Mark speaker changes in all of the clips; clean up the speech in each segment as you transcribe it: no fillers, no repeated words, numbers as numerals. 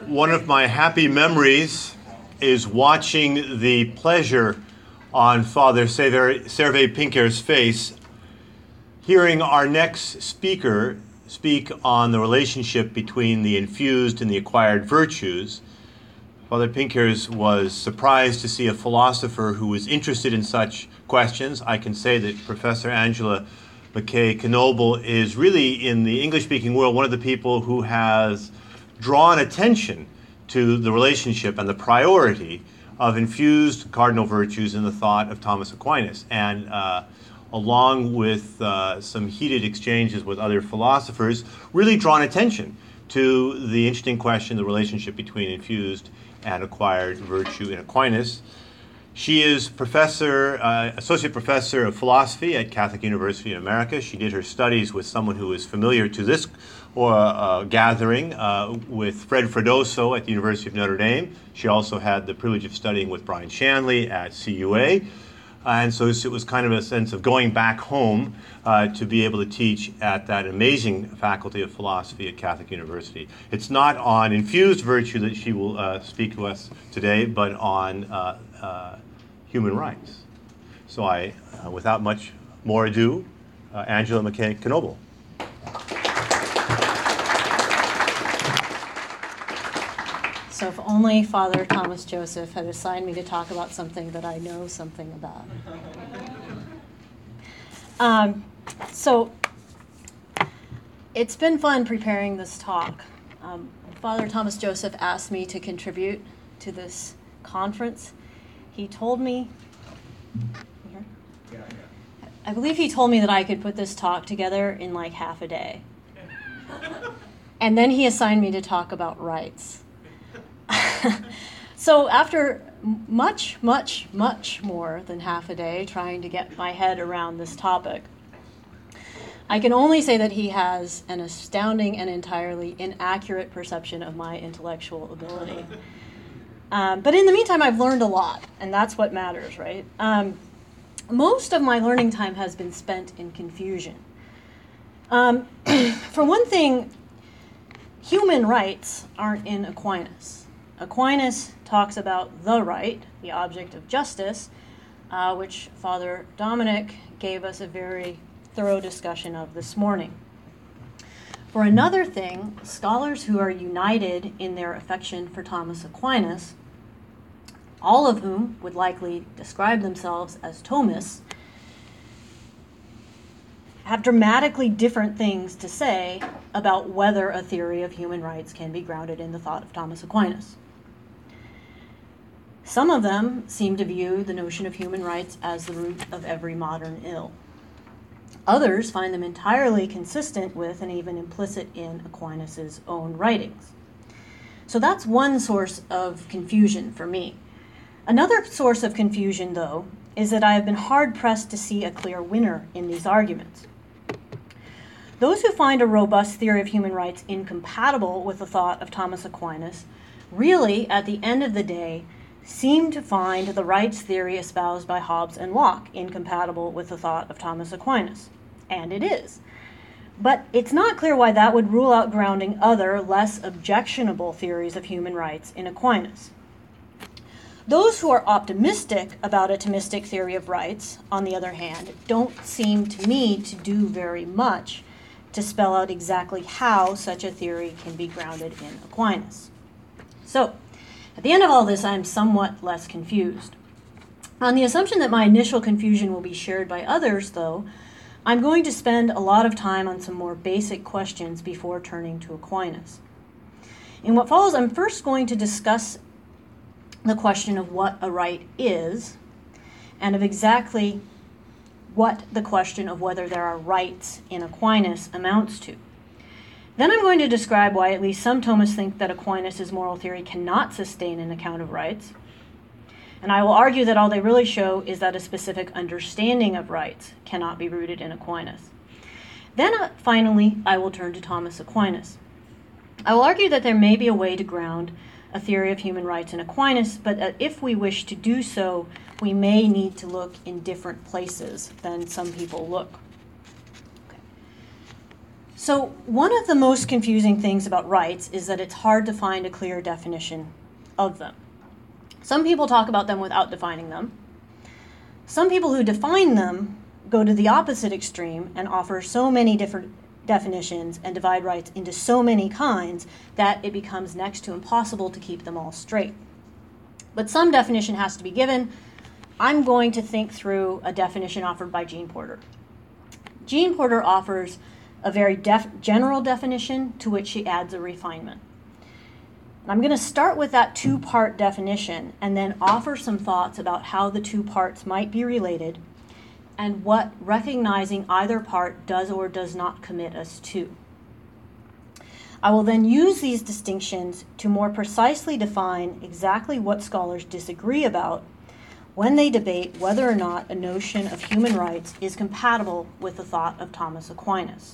Speaker 1: One of my happy memories is watching the pleasure on Father Servais Pinker's face, hearing our next speaker speak on the relationship between the infused and the acquired virtues. Father Pinkers was surprised to see a philosopher who was interested in such questions. I can say that Professor Angela McKay Knobel is really, in the English-speaking world, one of the people who has drawn attention to the relationship and the priority of infused cardinal virtues in the thought of Thomas Aquinas. And along with some heated exchanges with other philosophers, really drawn attention to the interesting question, the relationship between infused and acquired virtue in Aquinas. She is associate professor of philosophy at Catholic University in America. She did her studies with someone who is familiar to this gathering, with Fred Freddoso at the University of Notre Dame. She also had the privilege of studying with Brian Shanley at CUA. And so it was kind of a sense of going back home to be able to teach at that amazing faculty of philosophy at Catholic University. It's not on infused virtue that she will speak to us today, but on human rights. So without much more ado, Angela McKay Knobel.
Speaker 2: So if only Father Thomas Joseph had assigned me to talk about something that I know something about. So it's been fun preparing this talk. Father Thomas Joseph asked me to contribute to this conference. He told me, I believe he told me that I could put this talk together in like half a day. And then he assigned me to talk about rights. So after much more than half a day trying to get my head around this topic, I can only say that he has an astounding and entirely inaccurate perception of my intellectual ability. But in the meantime, I've learned a lot, and that's what matters, right? Most of my learning time has been spent in confusion. For one thing, human rights aren't in Aquinas. Aquinas talks about the right, the object of justice, which Father Dominic gave us a very thorough discussion of this morning. For another thing, scholars who are united in their affection for Thomas Aquinas, all of whom would likely describe themselves as Thomists, have dramatically different things to say about whether a theory of human rights can be grounded in the thought of Thomas Aquinas. Some of them seem to view the notion of human rights as the root of every modern ill. Others find them entirely consistent with and even implicit in Aquinas' own writings. So that's one source of confusion for me. Another source of confusion, though, is that I have been hard-pressed to see a clear winner in these arguments. Those who find a robust theory of human rights incompatible with the thought of Thomas Aquinas really, at the end of the day, seem to find the rights theory espoused by Hobbes and Locke incompatible with the thought of Thomas Aquinas. And it is. But it's not clear why that would rule out grounding other, less objectionable theories of human rights in Aquinas. Those who are optimistic about a Thomistic theory of rights, on the other hand, don't seem to me to do very much to spell out exactly how such a theory can be grounded in Aquinas. So, at the end of all this, I'm somewhat less confused. On the assumption that my initial confusion will be shared by others, though, I'm going to spend a lot of time on some more basic questions before turning to Aquinas. In what follows, I'm first going to discuss the question of what a right is, and of exactly what the question of whether there are rights in Aquinas amounts to. Then I'm going to describe why at least some Thomists think that Aquinas' moral theory cannot sustain an account of rights. And I will argue that all they really show is that a specific understanding of rights cannot be rooted in Aquinas. Then finally, I will turn to Thomas Aquinas. I will argue that there may be a way to ground a theory of human rights in Aquinas, but that if we wish to do so, we may need to look in different places than some people look. So one of the most confusing things about rights is that it's hard to find a clear definition of them. Some people talk about them without defining them. Some people who define them go to the opposite extreme and offer so many different definitions and divide rights into so many kinds that it becomes next to impossible to keep them all straight. But some definition has to be given. I'm going to think through a definition offered by Jean Porter. Jean Porter offers a very general definition to which she adds a refinement. I'm going to start with that two-part definition and then offer some thoughts about how the two parts might be related and what recognizing either part does or does not commit us to. I will then use these distinctions to more precisely define exactly what scholars disagree about when they debate whether or not a notion of human rights is compatible with the thought of Thomas Aquinas.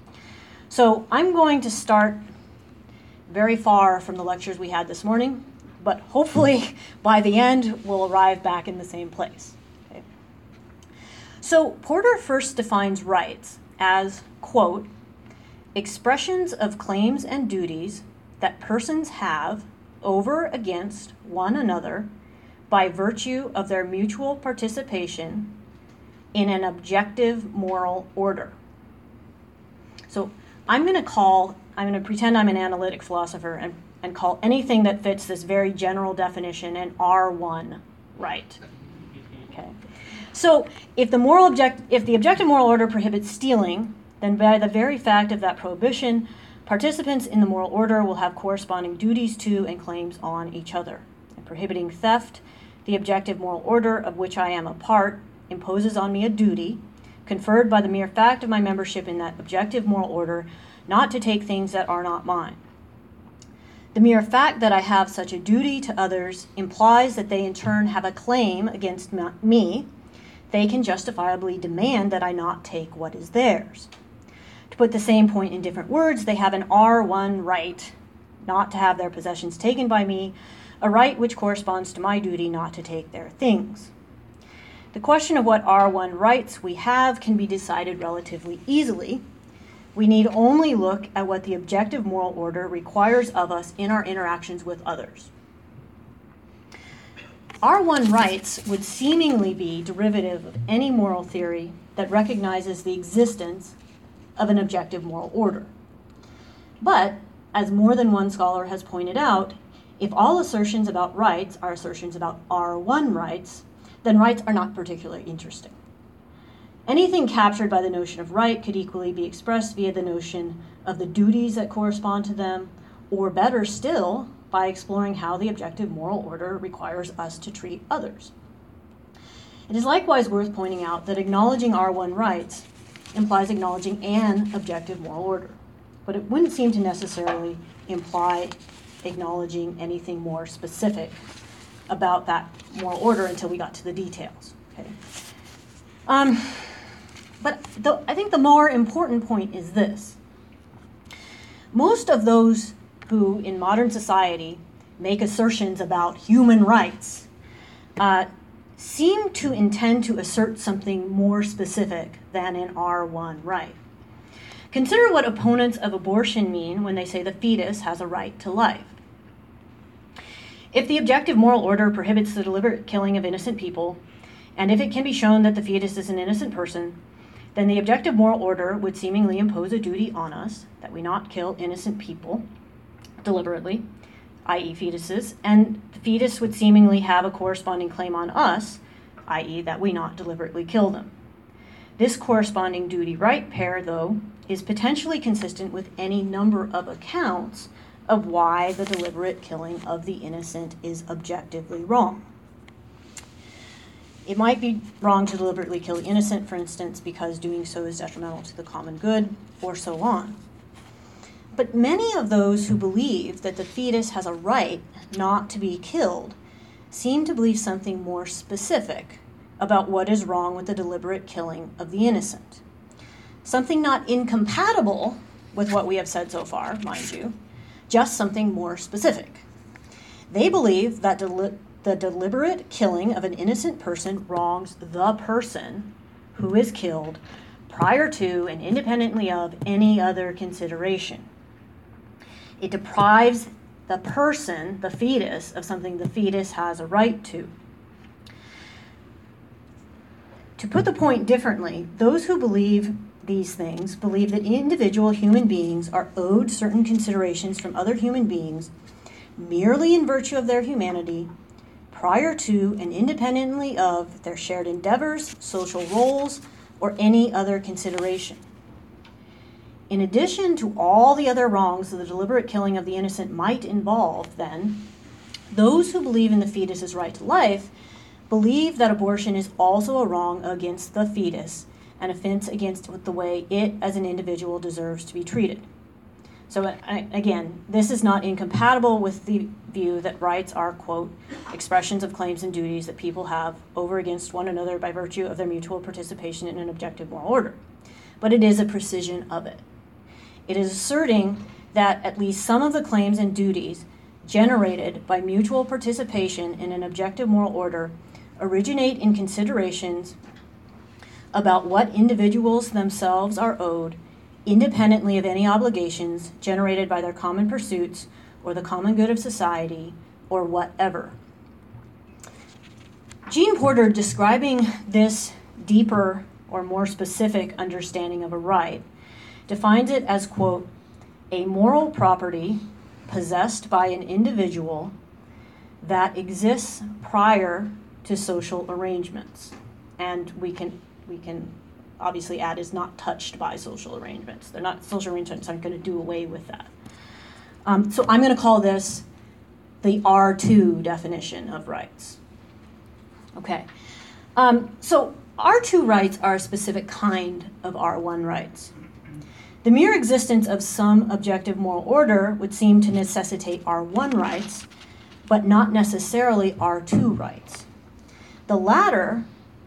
Speaker 2: So I'm going to start very far from the lectures we had this morning, but hopefully by the end we'll arrive back in the same place. Okay. So Porter first defines rights as, quote, expressions of claims and duties that persons have over against one another by virtue of their mutual participation in an objective moral order. So I'm going to pretend I'm an analytic philosopher and call anything that fits this very general definition an R1 right. Okay. So if the objective moral order prohibits stealing, then by the very fact of that prohibition, participants in the moral order will have corresponding duties to and claims on each other. In prohibiting theft, the objective moral order of which I am a part imposes on me a duty, conferred by the mere fact of my membership in that objective moral order, not to take things that are not mine. The mere fact that I have such a duty to others implies that they in turn have a claim against me. They can justifiably demand that I not take what is theirs. To put the same point in different words, they have an R1 right not to have their possessions taken by me, a right which corresponds to my duty not to take their things. The question of what R1 rights we have can be decided relatively easily. We need only look at what the objective moral order requires of us in our interactions with others. R1 rights would seemingly be derivative of any moral theory that recognizes the existence of an objective moral order. But, as more than one scholar has pointed out, if all assertions about rights are assertions about R1 rights, then rights are not particularly interesting. Anything captured by the notion of right could equally be expressed via the notion of the duties that correspond to them, or better still, by exploring how the objective moral order requires us to treat others. It is likewise worth pointing out that acknowledging R1 rights implies acknowledging an objective moral order, but it wouldn't seem to necessarily imply acknowledging anything more specific about that moral order until we got to the details. Okay. But I think the more important point is this. Most of those who in modern society make assertions about human rights seem to intend to assert something more specific than an R1 right. Consider what opponents of abortion mean when they say the fetus has a right to life. If the objective moral order prohibits the deliberate killing of innocent people, and if it can be shown that the fetus is an innocent person, then the objective moral order would seemingly impose a duty on us that we not kill innocent people deliberately, i.e. fetuses, and the fetus would seemingly have a corresponding claim on us, i.e. that we not deliberately kill them. This corresponding duty-right pair, though, is potentially consistent with any number of accounts of why the deliberate killing of the innocent is objectively wrong. It might be wrong to deliberately kill the innocent, for instance, because doing so is detrimental to the common good, or so on. But many of those who believe that the fetus has a right not to be killed seem to believe something more specific about what is wrong with the deliberate killing of the innocent. Something not incompatible with what we have said so far, mind you, just something more specific. They believe that the deliberate killing of an innocent person wrongs the person who is killed prior to and independently of any other consideration. It deprives the person, the fetus, of something the fetus has a right to. To put the point differently, those who believe these things believe that individual human beings are owed certain considerations from other human beings merely in virtue of their humanity, prior to and independently of their shared endeavors, social roles, or any other consideration. In addition to all the other wrongs that the deliberate killing of the innocent might involve, then, those who believe in the fetus's right to life believe that abortion is also a wrong against the fetus, an offense against the way it as an individual deserves to be treated. So again, this is not incompatible with the view that rights are, quote, expressions of claims and duties that people have over against one another by virtue of their mutual participation in an objective moral order. But it is a precision of it. It is asserting that at least some of the claims and duties generated by mutual participation in an objective moral order originate in considerations about what individuals themselves are owed, independently of any obligations generated by their common pursuits or the common good of society or whatever. Jean Porter, describing this deeper or more specific understanding of a right, defines it as, quote, a moral property possessed by an individual that exists prior to social arrangements. And we can obviously add is not touched by social arrangements. Social arrangements aren't going to do away with that. So I'm going to call this the R2 definition of rights. Okay. So R2 rights are a specific kind of R1 rights. The mere existence of some objective moral order would seem to necessitate R1 rights, but not necessarily R2 rights. The latter,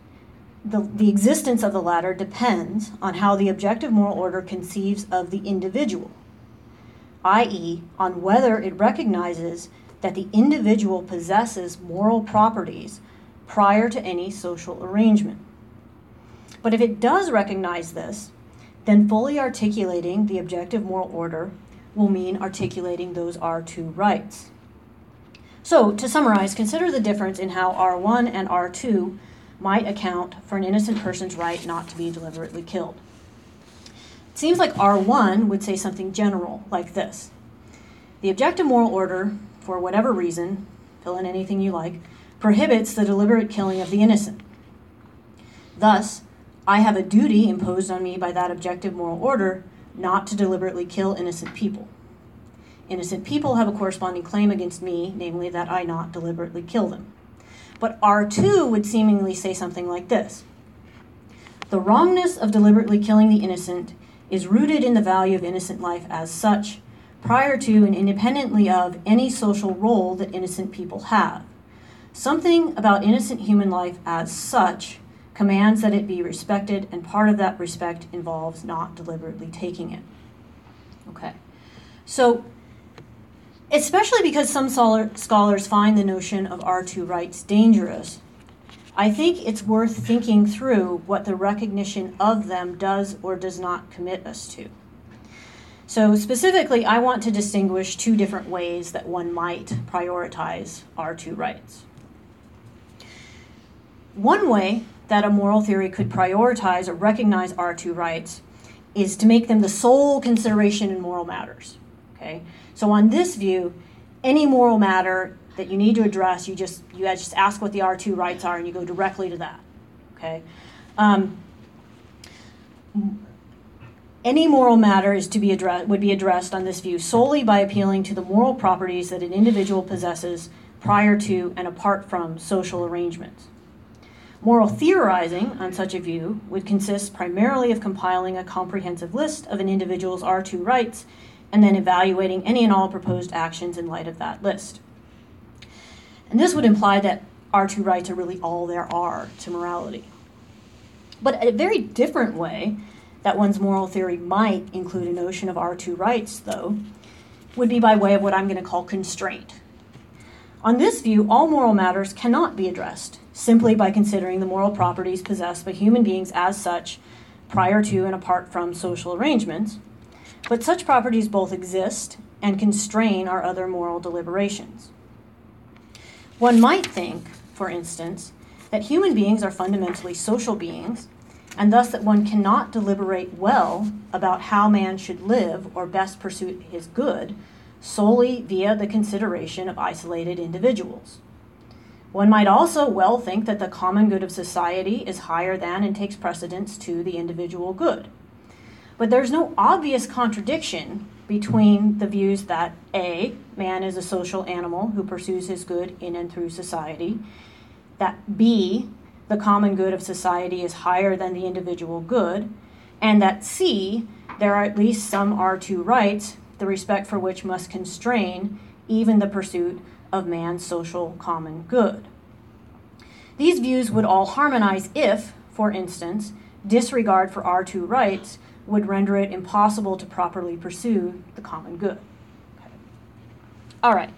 Speaker 2: the existence of the latter depends on how the objective moral order conceives of the individual, i.e., on whether it recognizes that the individual possesses moral properties prior to any social arrangement. But if it does recognize this, then fully articulating the objective moral order will mean articulating those R2 rights. So, to summarize, consider the difference in how R1 and R2 might account for an innocent person's right not to be deliberately killed. It seems like R1 would say something general like this. The objective moral order, for whatever reason, fill in anything you like, prohibits the deliberate killing of the innocent. Thus, I have a duty imposed on me by that objective moral order not to deliberately kill innocent people. Innocent people have a corresponding claim against me, namely that I not deliberately kill them. But R2 would seemingly say something like this. The wrongness of deliberately killing the innocent is rooted in the value of innocent life as such, prior to and independently of any social role that innocent people have. Something about innocent human life as such commands that it be respected, and part of that respect involves not deliberately taking it. Okay, so especially because some scholars find the notion of R2 rights dangerous, I think it's worth thinking through what the recognition of them does or does not commit us to. So specifically, I want to distinguish two different ways that one might prioritize R2 rights. One way that a moral theory could prioritize or recognize R2 rights is to make them the sole consideration in moral matters. Okay? So on this view, any moral matter that you need to address, you just ask what the R2 rights are and you go directly to that. Okay? Any moral matter would be addressed on this view solely by appealing to the moral properties that an individual possesses prior to and apart from social arrangements. Moral theorizing on such a view would consist primarily of compiling a comprehensive list of an individual's R2 rights and then evaluating any and all proposed actions in light of that list. And this would imply that R2 rights are really all there are to morality. But a very different way that one's moral theory might include a notion of R2 rights, though, would be by way of what I'm going to call constraint. On this view, all moral matters cannot be addressed simply by considering the moral properties possessed by human beings as such prior to and apart from social arrangements, but such properties both exist and constrain our other moral deliberations. One might think, for instance, that human beings are fundamentally social beings, and thus that one cannot deliberate well about how man should live or best pursue his good solely via the consideration of isolated individuals. One might also well think that the common good of society is higher than and takes precedence to the individual good. But there's no obvious contradiction between the views that A, man is a social animal who pursues his good in and through society, that B, the common good of society is higher than the individual good, and that C, there are at least some R2 rights, the respect for which must constrain even the pursuit of man's social common good. These views would all harmonize if, for instance, disregard for R2 rights would render it impossible to properly pursue the common good. Okay. All right.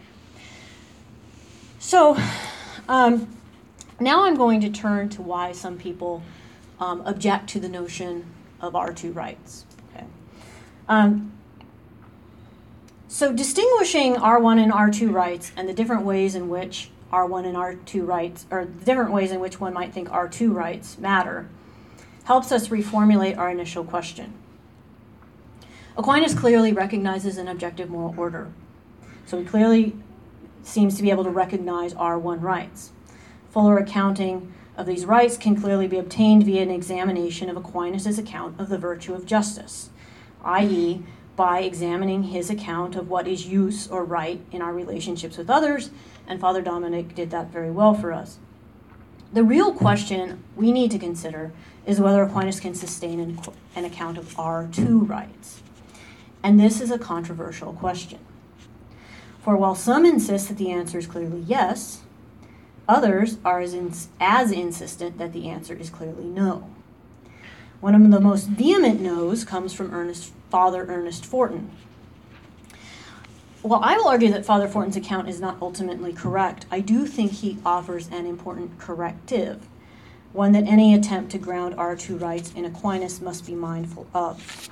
Speaker 2: So now I'm going to turn to why some people object to the notion of R2 rights. Okay. So distinguishing R1 and R2 rights and the different ways in which R1 and R2 rights, or the different ways in which one might think R2 rights matter, helps us reformulate our initial question. Aquinas clearly recognizes an objective moral order. So he clearly seems to be able to recognize R1 rights. Fuller accounting of these rights can clearly be obtained via an examination of Aquinas' account of the virtue of justice, i.e., by examining his account of what is use or right in our relationships with others, and Father Dominic did that very well for us. The real question we need to consider is whether Aquinas can sustain an account of R2 rights. And this is a controversial question. For while some insist that the answer is clearly yes, others are as insistent that the answer is clearly no. One of the most vehement no's comes from Father Ernest Fortin. While I will argue that Father Fortin's account is not ultimately correct, I do think he offers an important corrective, one that any attempt to ground R2 rights in Aquinas must be mindful of.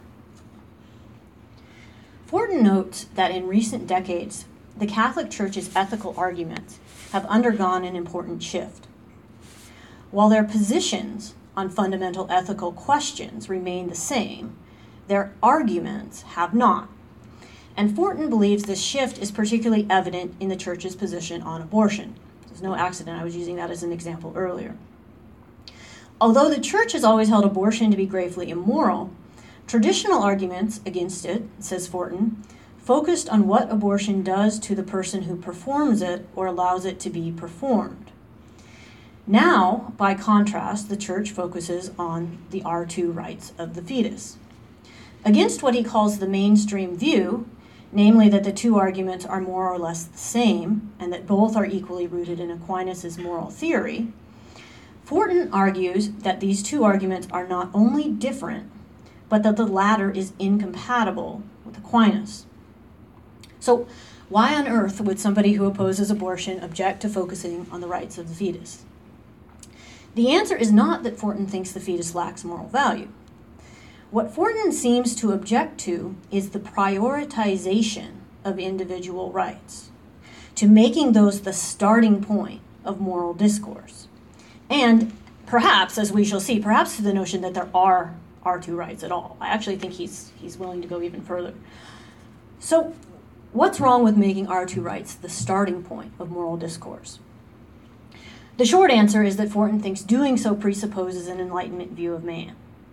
Speaker 2: Fortin notes that in recent decades, the Catholic Church's ethical arguments have undergone an important shift. While their positions on fundamental ethical questions remain the same, their arguments have not. And Fortin believes this shift is particularly evident in the Church's position on abortion. There's no accident, I was using that as an example earlier. Although the Church has always held abortion to be gravely immoral, traditional arguments against it, says Fortin, focused on what abortion does to the person who performs it or allows it to be performed. Now, by contrast, the Church focuses on the R2 rights of the fetus. Against what he calls the mainstream view, namely that the two arguments are more or less the same and that both are equally rooted in Aquinas' moral theory, Fortin argues that these two arguments are not only different, but that the latter is incompatible with Aquinas. So, why on earth would somebody who opposes abortion object to focusing on the rights of the fetus? The answer is not that Fortin thinks the fetus lacks moral value. What Fortin seems to object to is the prioritization of individual rights, to making those the starting point of moral discourse. And perhaps, as we shall see, perhaps to the notion that there are R2 rights at all. I actually think he's willing to go even further. So, what's wrong with making R2 rights the starting point of moral discourse? The short answer is that Fortin thinks doing so presupposes an Enlightenment view of man.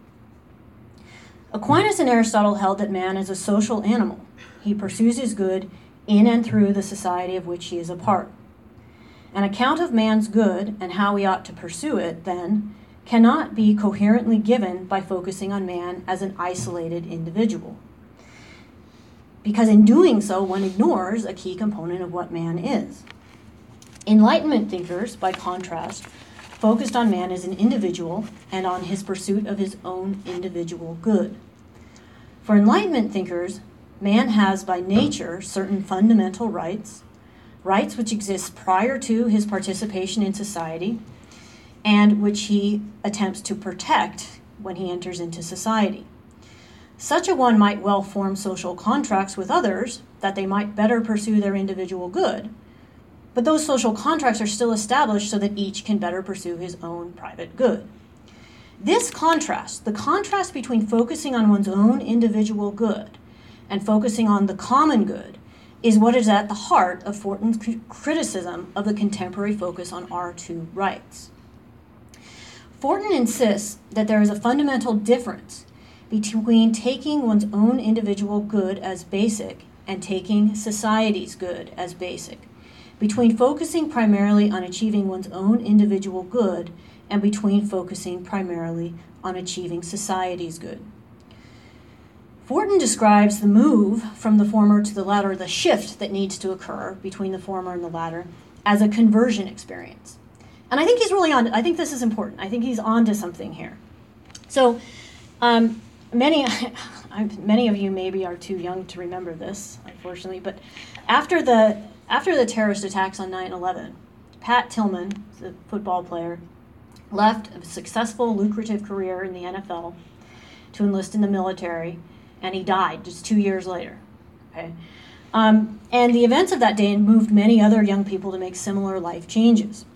Speaker 2: Aquinas and Aristotle held that man is a social animal. He pursues his good in and through the society of which he is a part. An account of man's good and how we ought to pursue it, then, cannot be coherently given by focusing on man as an isolated individual. Because in doing so, one ignores a key component of what man is. Enlightenment thinkers, by contrast, focused on man as an individual and on his pursuit of his own individual good. For Enlightenment thinkers, man has by nature certain fundamental rights, rights which exist prior to his participation in society, and which he attempts to protect when he enters into society. Such a one might well form social contracts with others that they might better pursue their individual good, but those social contracts are still established so that each can better pursue his own private good. This contrast, the contrast between focusing on one's own individual good and focusing on the common good, is what is at the heart of Fortin's criticism of the contemporary focus on R2 rights. Fortin insists that there is a fundamental difference between taking one's own individual good as basic and taking society's good as basic, between focusing primarily on achieving one's own individual good and between focusing primarily on achieving society's good. Fortin describes the move from the former to the latter, the shift that needs to occur between the former and the latter, as a conversion experience. And I think he's really I think this is important. I think he's on to something here. So many of you maybe are too young to remember this, unfortunately, but after the terrorist attacks on 9/11, Pat Tillman, the football player, left a successful, lucrative career in the NFL to enlist in the military, and he died just 2 years later. Okay, and the events of that day moved many other young people to make similar life changes.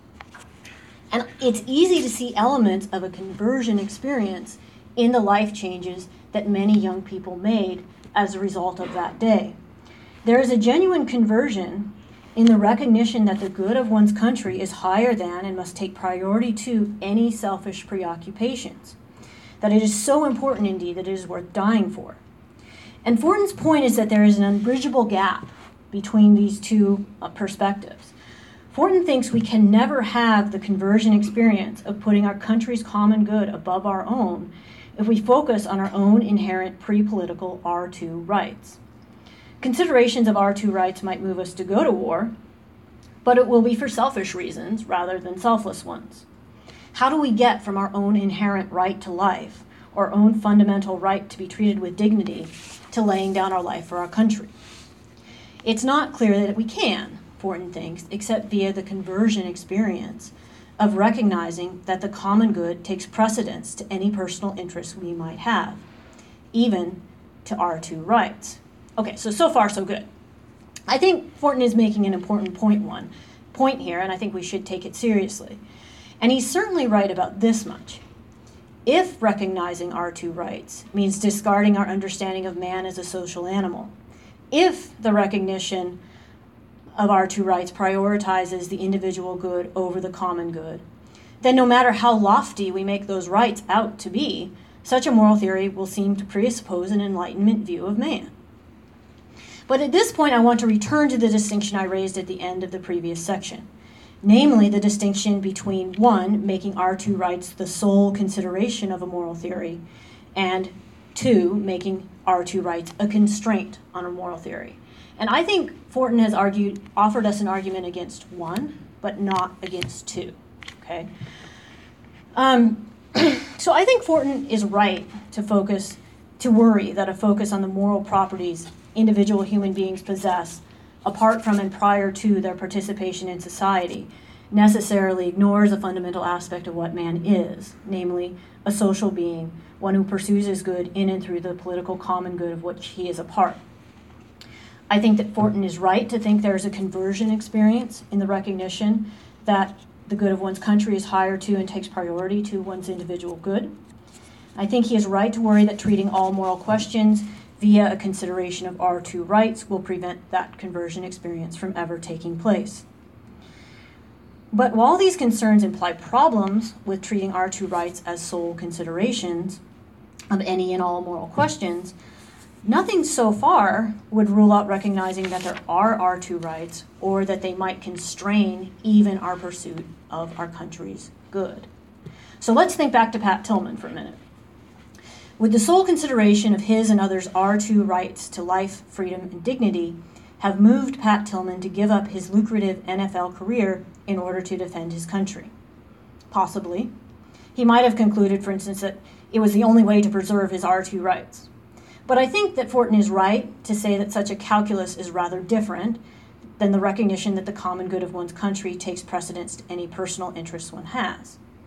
Speaker 2: And it's easy to see elements of a conversion experience in the life changes that many young people made as a result of that day. There is a genuine conversion in the recognition that the good of one's country is higher than and must take priority to any selfish preoccupations, that it is so important indeed that it is worth dying for. And Fortin's point is that there is an unbridgeable gap between these two perspectives. Fortin thinks we can never have the conversion experience of putting our country's common good above our own if we focus on our own inherent pre-political R2 rights. Considerations of R2 rights might move us to go to war, but it will be for selfish reasons rather than selfless ones. How do we get from our own inherent right to life, our own fundamental right to be treated with dignity, to laying down our life for our country? It's not clear that we can, Fortin thinks, except via the conversion experience of recognizing that the common good takes precedence to any personal interests we might have, even to R2 rights. Okay, so far so good. I think Fortin is making an important point here, and I think we should take it seriously. And he's certainly right about this much. If recognizing R2 rights means discarding our understanding of man as a social animal, if the recognition of R2 rights prioritizes the individual good over the common good, then no matter how lofty we make those rights out to be, such a moral theory will seem to presuppose an Enlightenment view of man. But at this point, I want to return to the distinction I raised at the end of the previous section, namely the distinction between, one, making R2 rights the sole consideration of a moral theory, and two, making R2 rights a constraint on a moral theory. And I think Fortin has offered us an argument against one, but not against two. Okay. So I think Fortin is right to worry that a focus on the moral properties individual human beings possess, apart from and prior to their participation in society, necessarily ignores a fundamental aspect of what man is, namely a social being, one who pursues his good in and through the political common good of which he is a part. I think that Fortin is right to think there is a conversion experience in the recognition that the good of one's country is higher to and takes priority to one's individual good. I think he is right to worry that treating all moral questions via a consideration of R2 rights will prevent that conversion experience from ever taking place. But while these concerns imply problems with treating R2 rights as sole considerations of any and all moral questions, nothing so far would rule out recognizing that there are R2 rights or that they might constrain even our pursuit of our country's good. So let's think back to Pat Tillman for a minute. Would the sole consideration of his and others' R2 rights to life, freedom, and dignity have moved Pat Tillman to give up his lucrative NFL career in order to defend his country? Possibly. He might have concluded, for instance, that it was the only way to preserve his R2 rights. But I think that Fortin is right to say that such a calculus is rather different than the recognition that the common good of one's country takes precedence to any personal interests one has.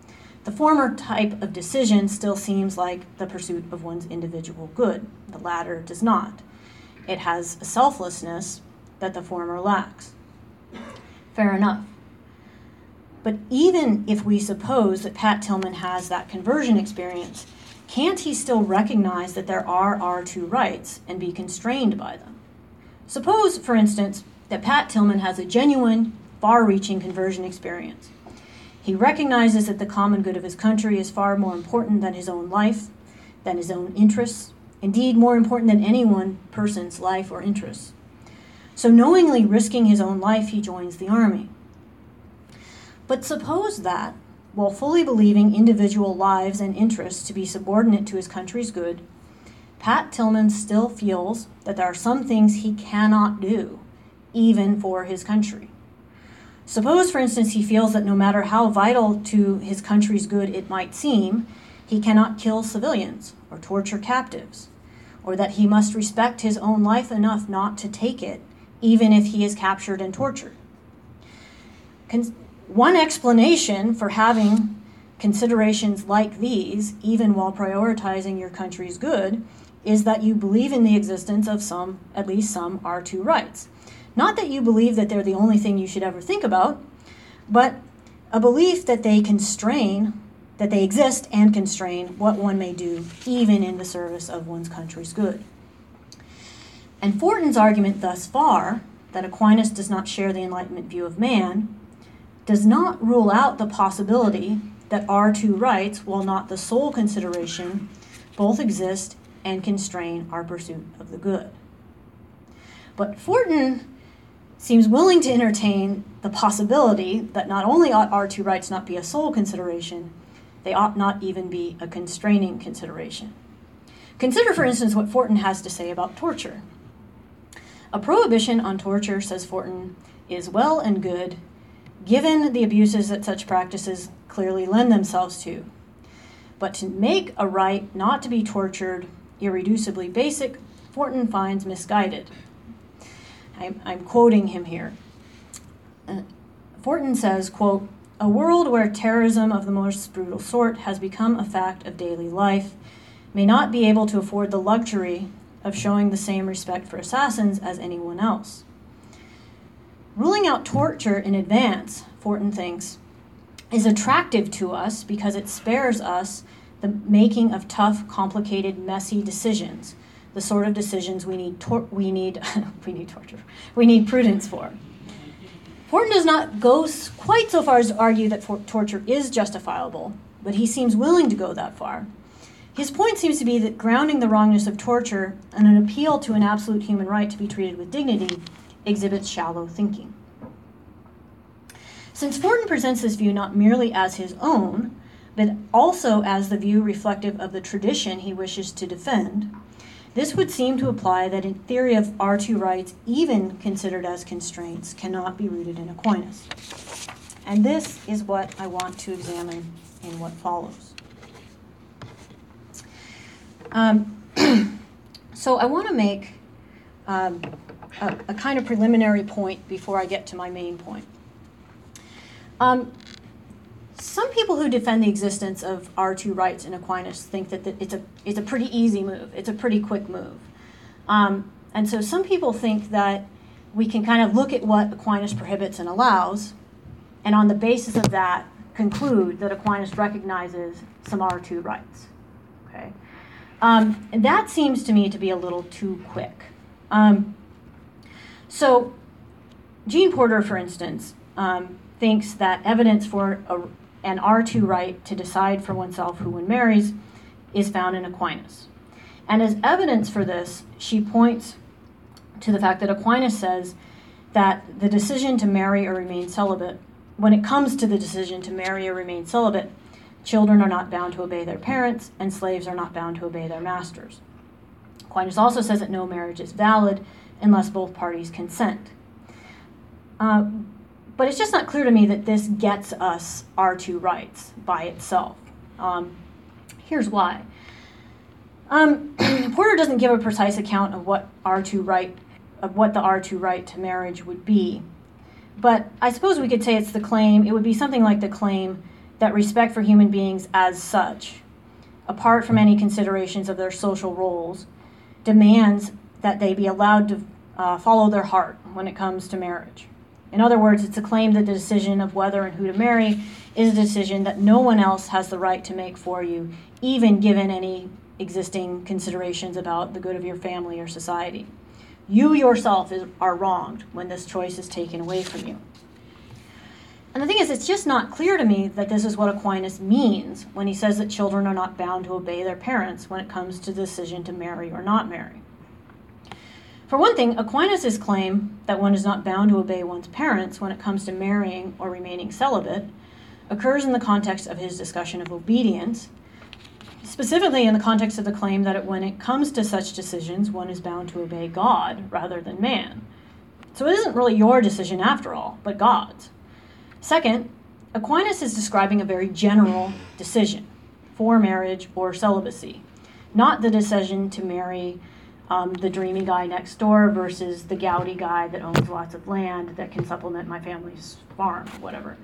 Speaker 2: The former type of decision still seems like the pursuit of one's individual good. The latter does not. It has a selflessness that the former lacks. Fair enough. But even if we suppose that Pat Tillman has that conversion experience, can't he still recognize that there are R2 rights and be constrained by them? Suppose, for instance, that Pat Tillman has a genuine, far-reaching conversion experience. He recognizes that the common good of his country is far more important than his own life, than his own interests, indeed more important than any one person's life or interests. So knowingly risking his own life, he joins the army. But suppose that, while fully believing individual lives and interests to be subordinate to his country's good, Pat Tillman still feels that there are some things he cannot do, even for his country. Suppose, for instance, he feels that no matter how vital to his country's good it might seem, he cannot kill civilians or torture captives, or that he must respect his own life enough not to take it, even if he is captured and tortured. One explanation for having considerations like these, even while prioritizing your country's good, is that you believe in the existence of at least some R2 rights. Not that you believe that they're the only thing you should ever think about, but a belief that they exist and constrain what one may do, even in the service of one's country's good. And Fortin's argument thus far, that Aquinas does not share the Enlightenment view of man, does not rule out the possibility that R2 rights, while not the sole consideration, both exist and constrain our pursuit of the good. But Fortin seems willing to entertain the possibility that not only ought R2 rights not be a sole consideration, they ought not even be a constraining consideration. Consider, for instance, what Fortin has to say about torture. A prohibition on torture, says Fortin, is well and good, given the abuses that such practices clearly lend themselves to. But to make a right not to be tortured irreducibly basic, Fortin finds misguided. I'm quoting him here. Fortin says, quote, "A world where terrorism of the most brutal sort has become a fact of daily life may not be able to afford the luxury of showing the same respect for assassins as anyone else." Ruling out torture in advance, Fortin thinks, is attractive to us because it spares us the making of tough, complicated, messy decisions, the sort of decisions we need prudence for. Fortin does not go quite so far as to argue that torture is justifiable, but he seems willing to go that far. His point seems to be that grounding the wrongness of torture and an appeal to an absolute human right to be treated with dignity exhibits shallow thinking. Since Fortin presents this view not merely as his own, but also as the view reflective of the tradition he wishes to defend, this would seem to imply that in theory of R2 rights, even considered as constraints, cannot be rooted in Aquinas. And this is what I want to examine in what follows. So I want to make a kind of preliminary point before I get to my main point. Some people who defend the existence of R2 rights in Aquinas think that it's a pretty easy move. It's a pretty quick move. And so some people think that we can kind of look at what Aquinas prohibits and allows, and on the basis of that, conclude that Aquinas recognizes some R2 rights. Okay, and that seems to me to be a little too quick. So Jean Porter, for instance, thinks that evidence for an R2 right to decide for oneself who one marries is found in Aquinas. And as evidence for this, she points to the fact that Aquinas says that the decision to marry or remain celibate, when it comes to the decision to marry or remain celibate, children are not bound to obey their parents, and slaves are not bound to obey their masters. Aquinas also says that no marriage is valid unless both parties consent. But it's just not clear to me that this gets us R2 rights by itself. Here's why. Porter doesn't give a precise account of what the R2 right to marriage would be. But I suppose we could say it would be something like the claim that respect for human beings as such, apart from any considerations of their social roles, demands that they be allowed to follow their heart when it comes to marriage. In other words, it's a claim that the decision of whether and who to marry is a decision that no one else has the right to make for you, even given any existing considerations about the good of your family or society. You yourself are wronged when this choice is taken away from you. And the thing is, it's just not clear to me that this is what Aquinas means when he says that children are not bound to obey their parents when it comes to the decision to marry or not marry. For one thing, Aquinas' claim that one is not bound to obey one's parents when it comes to marrying or remaining celibate occurs in the context of his discussion of obedience, specifically in the context of the claim that when it comes to such decisions, one is bound to obey God rather than man. So it isn't really your decision after all, but God's. Second, Aquinas is describing a very general decision for marriage or celibacy, not the decision to marry the dreamy guy next door versus the gouty guy that owns lots of land that can supplement my family's farm or whatever.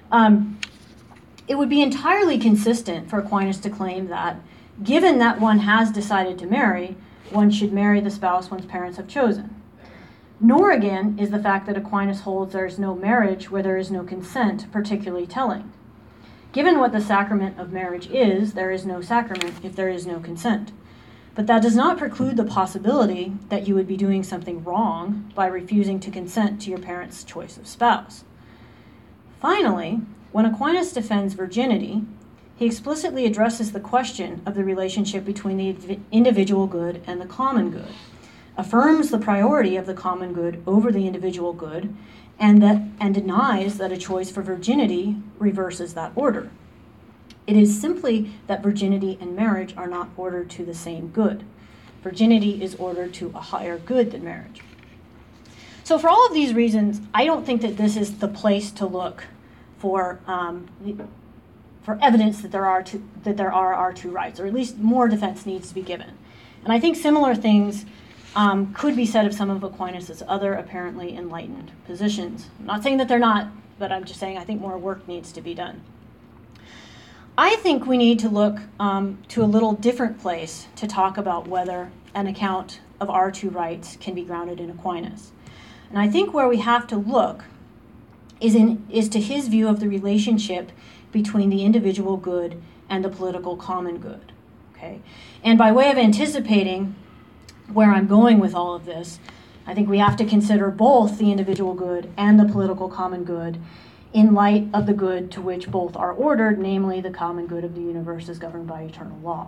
Speaker 2: It would be entirely consistent for Aquinas to claim that, given that one has decided to marry, one should marry the spouse one's parents have chosen. Nor, again, is the fact that Aquinas holds there is no marriage where there is no consent particularly telling. Given what the sacrament of marriage is, there is no sacrament if there is no consent. But that does not preclude the possibility that you would be doing something wrong by refusing to consent to your parents' choice of spouse. Finally, when Aquinas defends virginity, he explicitly addresses the question of the relationship between the individual good and the common good, affirms the priority of the common good over the individual good, and denies that a choice for virginity reverses that order. It is simply that virginity and marriage are not ordered to the same good. Virginity is ordered to a higher good than marriage. So for all of these reasons, I don't think that this is the place to look for evidence that there are R2 rights, or at least more defense needs to be given. And I think similar things could be said of some of Aquinas' other apparently enlightened positions. I'm not saying that they're not, but I'm just saying I think more work needs to be done. I think we need to look to a little different place to talk about whether an account of R2 rights can be grounded in Aquinas. And I think where we have to look is to his view of the relationship between the individual good and the political common good. Okay? And by way of anticipating where I'm going with all of this, I think we have to consider both the individual good and the political common good in light of the good to which both are ordered, namely the common good of the universe is governed by eternal law.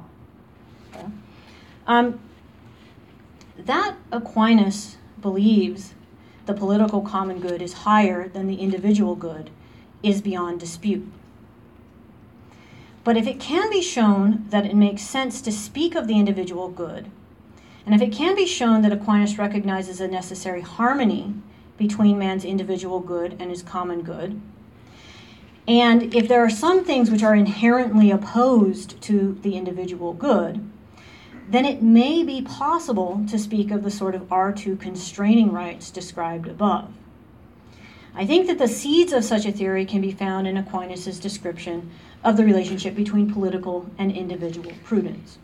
Speaker 2: Okay? That Aquinas believes the political common good is higher than the individual good is beyond dispute. But if it can be shown that it makes sense to speak of the individual good, and if it can be shown that Aquinas recognizes a necessary harmony between man's individual good and his common good, and if there are some things which are inherently opposed to the individual good, then it may be possible to speak of the sort of R2 constraining rights described above. I think that the seeds of such a theory can be found in Aquinas' description of the relationship between political and individual prudence.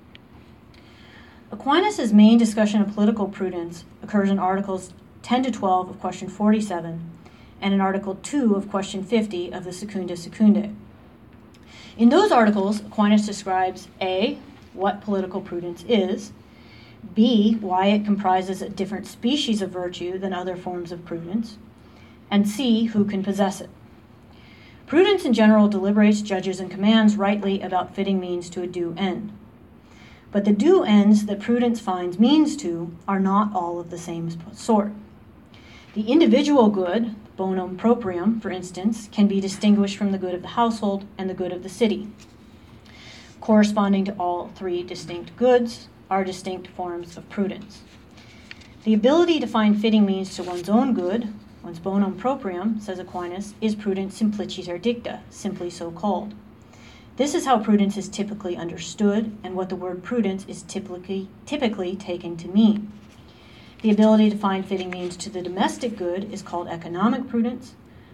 Speaker 2: Aquinas' main discussion of political prudence occurs in Articles 10 to 12 of question 47 and in Article 2 of question 50 of the Secunda Secundae. In those articles, Aquinas describes A, what political prudence is, B, why it comprises a different species of virtue than other forms of prudence, and C, who can possess it. Prudence in general deliberates, judges, and commands rightly about fitting means to a due end. But the due ends that prudence finds means to are not all of the same sort. The individual good, bonum proprium, for instance, can be distinguished from the good of the household and the good of the city. Corresponding to all three distinct goods are distinct forms of prudence. The ability to find fitting means to one's own good, one's bonum proprium, says Aquinas, is prudence simpliciter dicta, simply so called. This is how prudence is typically understood and what the word prudence is typically taken to mean. The ability to find fitting means to the domestic good is called economic prudence,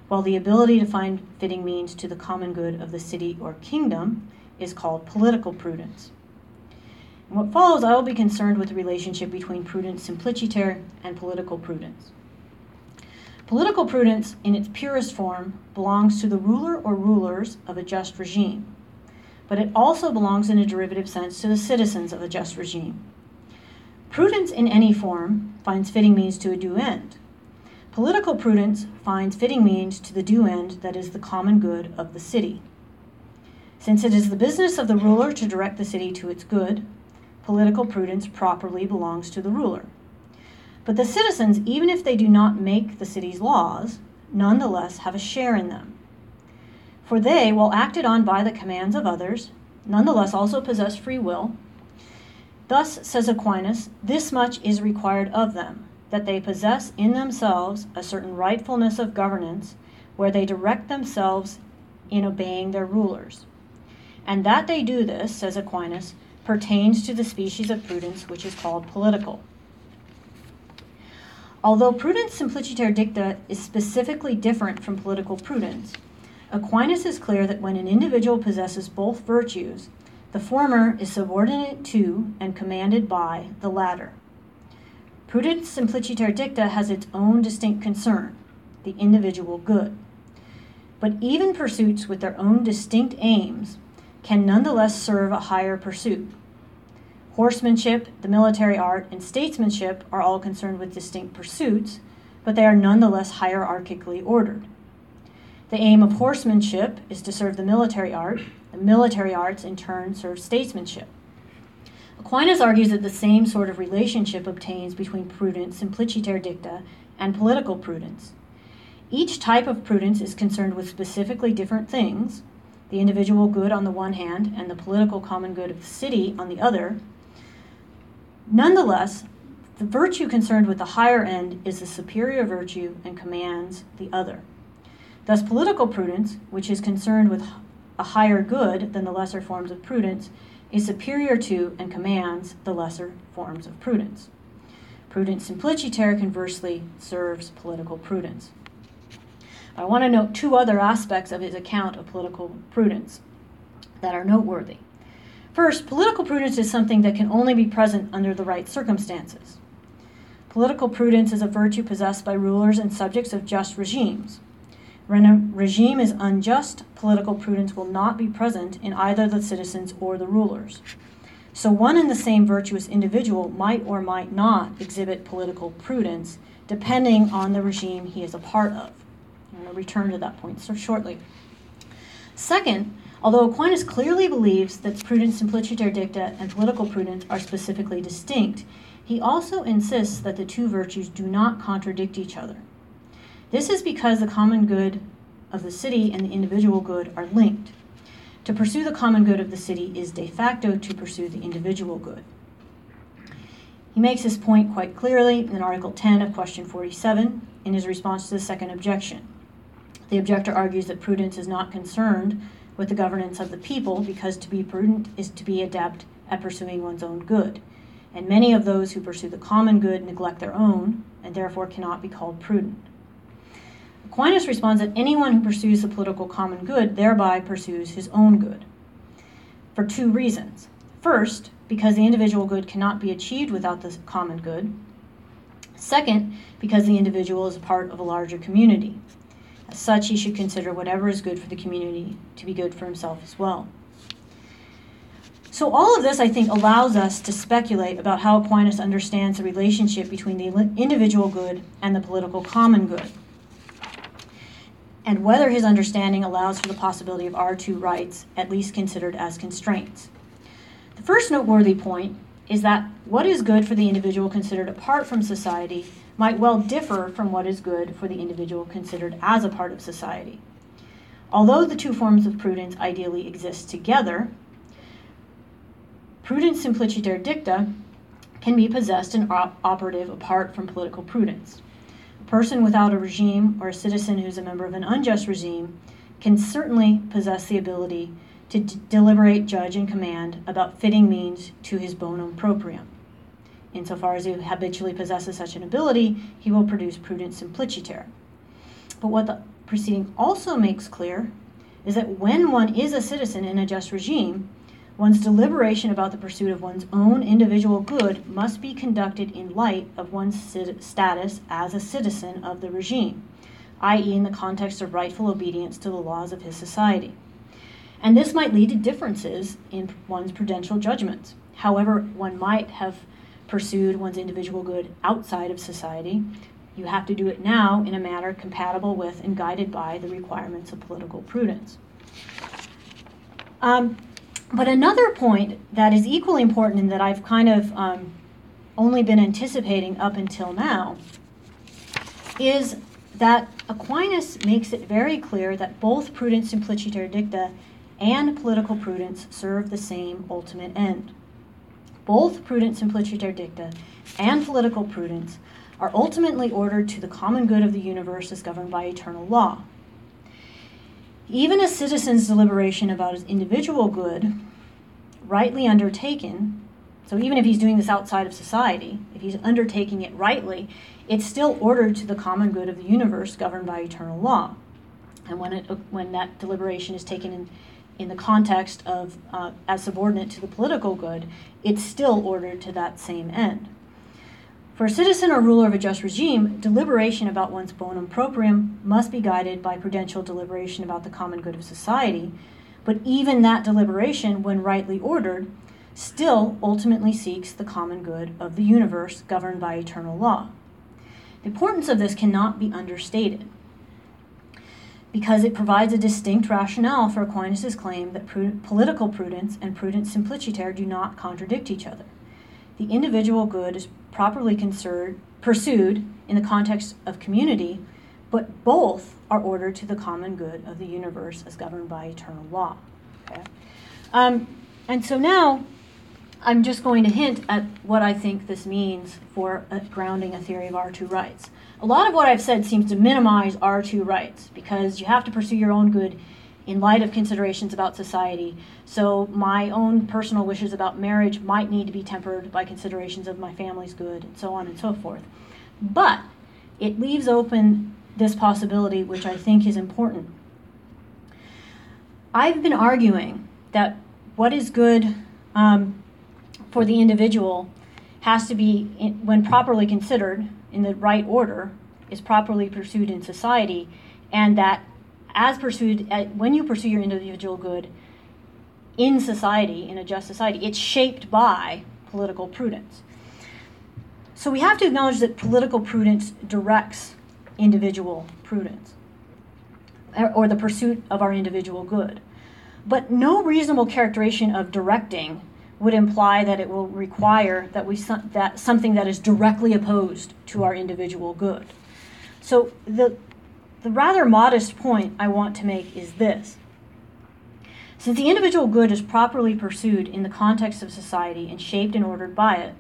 Speaker 2: while the ability to find fitting means to the common good of the city or kingdom is called political prudence. In what follows, I will be concerned with the relationship between prudence simpliciter and political prudence. Political prudence, in its purest form, belongs to the ruler or rulers of a just regime, but it also belongs in a derivative sense to the citizens of a just regime. Prudence in any form finds fitting means to a due end. Political prudence finds fitting means to the due end that is the common good of the city. Since it is the business of the ruler to direct the city to its good, political prudence properly belongs to the ruler. But the citizens, even if they do not make the city's laws, nonetheless have a share in them. For they, while acted on by the commands of others, nonetheless also possess free will. Thus, says Aquinas, this much is required of them, that they possess in themselves a certain rightfulness of governance, where they direct themselves in obeying their rulers. And that they do this, says Aquinas, pertains to the species of prudence which is called political. Although prudence simpliciter dicta is specifically different from political prudence, Aquinas is clear that when an individual possesses both virtues, the former is subordinate to and commanded by the latter. Prudence simpliciter dicta has its own distinct concern, the individual good. But even pursuits with their own distinct aims can nonetheless serve a higher pursuit. Horsemanship, the military art, and statesmanship are all concerned with distinct pursuits, but they are nonetheless hierarchically ordered. The aim of horsemanship is to serve the military art. The military arts, in turn, serve statesmanship. Aquinas argues that the same sort of relationship obtains between prudence simpliciter dicta and political prudence. Each type of prudence is concerned with specifically different things, the individual good on the one hand and the political common good of the city on the other. Nonetheless, the virtue concerned with the higher end is the superior virtue and commands the other. Thus, political prudence, which is concerned with a higher good than the lesser forms of prudence, is superior to and commands the lesser forms of prudence. Prudence simpliciter, conversely, serves political prudence. I want to note two other aspects of his account of political prudence that are noteworthy. First, political prudence is something that can only be present under the right circumstances. Political prudence is a virtue possessed by rulers and subjects of just regimes. When a regime is unjust, political prudence will not be present in either the citizens or the rulers. So one and the same virtuous individual might or might not exhibit political prudence, depending on the regime he is a part of. I'm going to return to that point shortly. Second, although Aquinas clearly believes that prudence simpliciter dicta and political prudence are specifically distinct, he also insists that the two virtues do not contradict each other. This is because the common good of the city and the individual good are linked. To pursue the common good of the city is de facto to pursue the individual good. He makes this point quite clearly in Article 10 of Question 47 in his response to the second objection. The objector argues that prudence is not concerned with the governance of the people because to be prudent is to be adept at pursuing one's own good. And many of those who pursue the common good neglect their own and therefore cannot be called prudent. Aquinas responds that anyone who pursues the political common good thereby pursues his own good, for two reasons. First, because the individual good cannot be achieved without the common good. Second, because the individual is a part of a larger community. As such, he should consider whatever is good for the community to be good for himself as well. So all of this, I think, allows us to speculate about how Aquinas understands the relationship between the individual good and the political common good, and whether his understanding allows for the possibility of our two rights, at least considered as constraints. The first noteworthy point is that what is good for the individual considered apart from society might well differ from what is good for the individual considered as a part of society. Although the two forms of prudence ideally exist together, prudence simpliciter dicta can be possessed and operative apart from political prudence. A person without a regime or a citizen who's a member of an unjust regime can certainly possess the ability to deliberate, judge, and command about fitting means to his bonum proprium. Insofar as he habitually possesses such an ability, he will produce prudence simpliciter. But what the preceding also makes clear is that when one is a citizen in a just regime, one's deliberation about the pursuit of one's own individual good must be conducted in light of one's status as a citizen of the regime, i.e. in the context of rightful obedience to the laws of his society. And this might lead to differences in one's prudential judgments. However, one might have pursued one's individual good outside of society. You have to do it now in a manner compatible with and guided by the requirements of political prudence. But another point that is equally important and that I've kind of only been anticipating up until now is that Aquinas makes it very clear that both prudence simpliciter dicta and political prudence serve the same ultimate end. Both prudence simpliciter dicta and political prudence are ultimately ordered to the common good of the universe as governed by eternal law. Even a citizen's deliberation about his individual good, rightly undertaken, so even if he's doing this outside of society, if he's undertaking it rightly, it's still ordered to the common good of the universe governed by eternal law. And when that deliberation is taken in the context of as subordinate to the political good, it's still ordered to that same end. For a citizen or ruler of a just regime, deliberation about one's bonum proprium must be guided by prudential deliberation about the common good of society, but even that deliberation, when rightly ordered, still ultimately seeks the common good of the universe governed by eternal law. The importance of this cannot be understated, because it provides a distinct rationale for Aquinas' claim that political prudence and prudence simpliciter do not contradict each other. The individual good is properly pursued in the context of community, but both are ordered to the common good of the universe as governed by eternal law. Okay? And so now I'm just going to hint at what I think this means for grounding a theory of R2 rights. A lot of what I've said seems to minimize R2 rights because you have to pursue your own good in light of considerations about society. So my own personal wishes about marriage might need to be tempered by considerations of my family's good, and so on and so forth. But it leaves open this possibility, which I think is important. I've been arguing that what is good for the individual has to be, when properly considered in the right order, is properly pursued in society, and that when you pursue your individual good in society, in a just society, it's shaped by political prudence. So we have to acknowledge that political prudence directs individual prudence, or the pursuit of our individual good. But no reasonable characterization of directing would imply that it will require that something that is directly opposed to our individual good. So the rather modest point I want to make is this. Since the individual good is properly pursued in the context of society and shaped and ordered by it,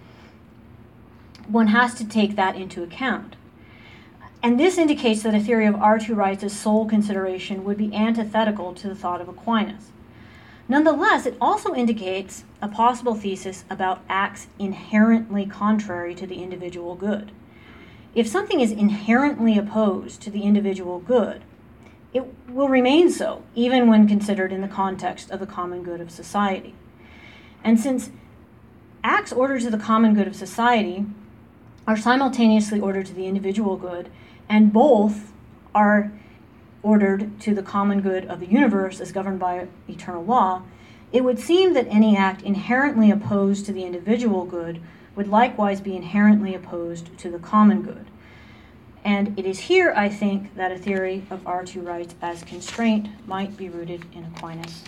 Speaker 2: one has to take that into account. And this indicates that a theory of R2 rights as sole consideration would be antithetical to the thought of Aquinas. Nonetheless, it also indicates a possible thesis about acts inherently contrary to the individual good. If something is inherently opposed to the individual good, it will remain so, even when considered in the context of the common good of society. And since acts ordered to the common good of society are simultaneously ordered to the individual good, and both are ordered to the common good of the universe as governed by eternal law, it would seem that any act inherently opposed to the individual good would likewise be inherently opposed to the common good. And it is here, I think, that a theory of R2 rights as constraint might be rooted in Aquinas.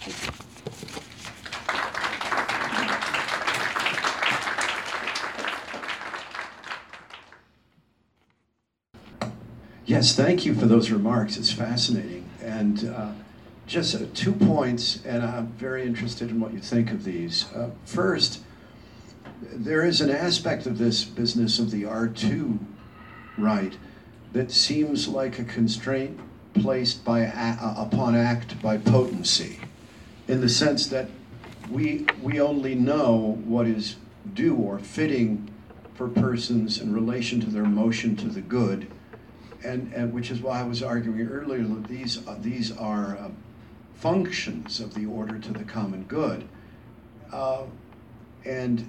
Speaker 3: Yes, thank you for those remarks. It's fascinating. And just 2 points, and I'm very interested in what you think of these. First, there is an aspect of this business of the R2 right that seems like a constraint placed upon act by potency, in the sense that we only know what is due or fitting for persons in relation to their motion to the good and which is why I was arguing earlier that these are functions of the order to the common good, and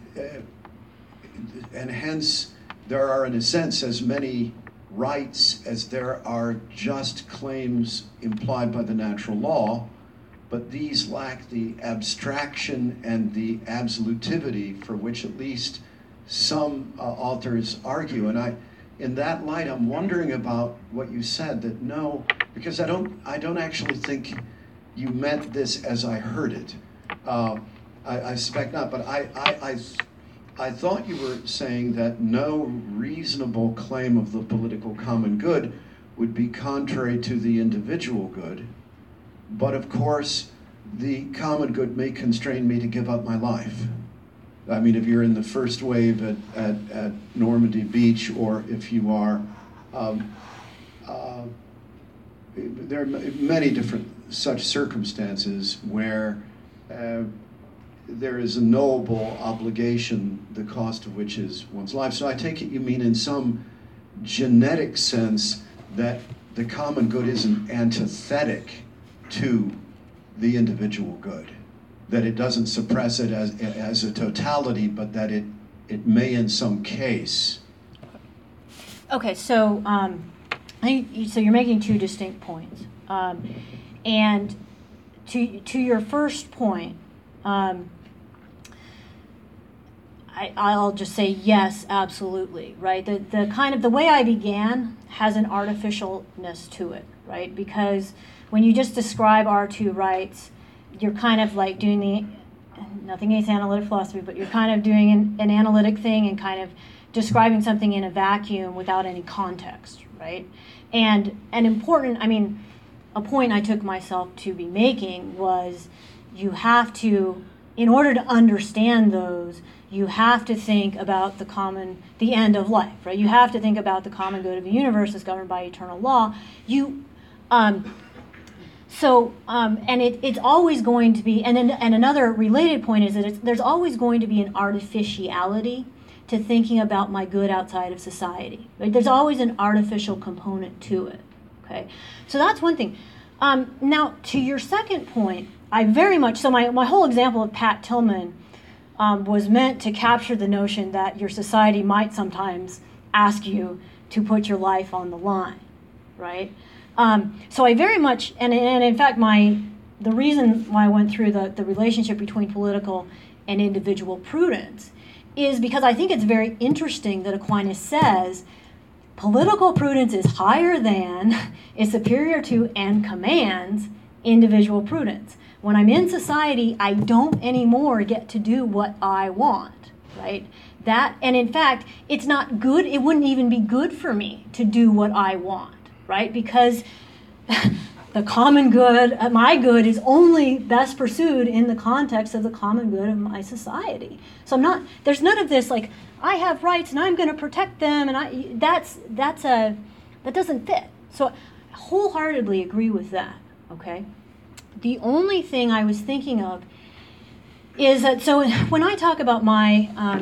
Speaker 3: hence there are, in a sense, as many rights as there are just claims implied by the natural law, but these lack the abstraction and the absolutivity for which at least some authors argue. And in that light, I'm wondering about what you said, that no, because I don't actually think you meant this as I heard it. I suspect not, but I thought you were saying that no reasonable claim of the political common good would be contrary to the individual good. But of course, the common good may constrain me to give up my life. I mean, if you're in the first wave at Normandy Beach, or if you are, there are many different such circumstances where there is a knowable obligation, the cost of which is one's life. So I take it you mean in some genetic sense that the common good isn't antithetic to the individual good, that it doesn't suppress it as a totality, but that it may in some case.
Speaker 2: Okay, so so you're making two distinct points, and to your first point, I'll just say yes, absolutely, right? The kind of the way I began has an artificialness to it, right? Because when you just describe R2 rights, you're kind of like doing nothing against analytic philosophy, but you're kind of doing an analytic thing and kind of describing something in a vacuum without any context, right? And an important, a point I took myself to be making was you have to, in order to understand those, you have to think about the end of life, right? You have to think about the common good of the universe as governed by eternal law. It's always going to be, and another related point is that there's always going to be an artificiality to thinking about my good outside of society. Right? There's always an artificial component to it. Okay, so that's one thing. Now, to your second point, I very much, so my whole example of Pat Tillman was meant to capture the notion that your society might sometimes ask you to put your life on the line, right? So I very much, and in fact, the reason why I went through the relationship between political and individual prudence is because I think it's very interesting that Aquinas says political prudence is higher than, is superior to, and commands individual prudence. When I'm in society, I don't anymore get to do what I want, right? And in fact, it's not good, it wouldn't even be good for me to do what I want, right? Because the common good, my good, is only best pursued in the context of the common good of my society. So there's none of this like, I have rights and I'm going to protect them, and that doesn't fit. So I wholeheartedly agree with that, okay? The only thing I was thinking of is that, so when I talk about I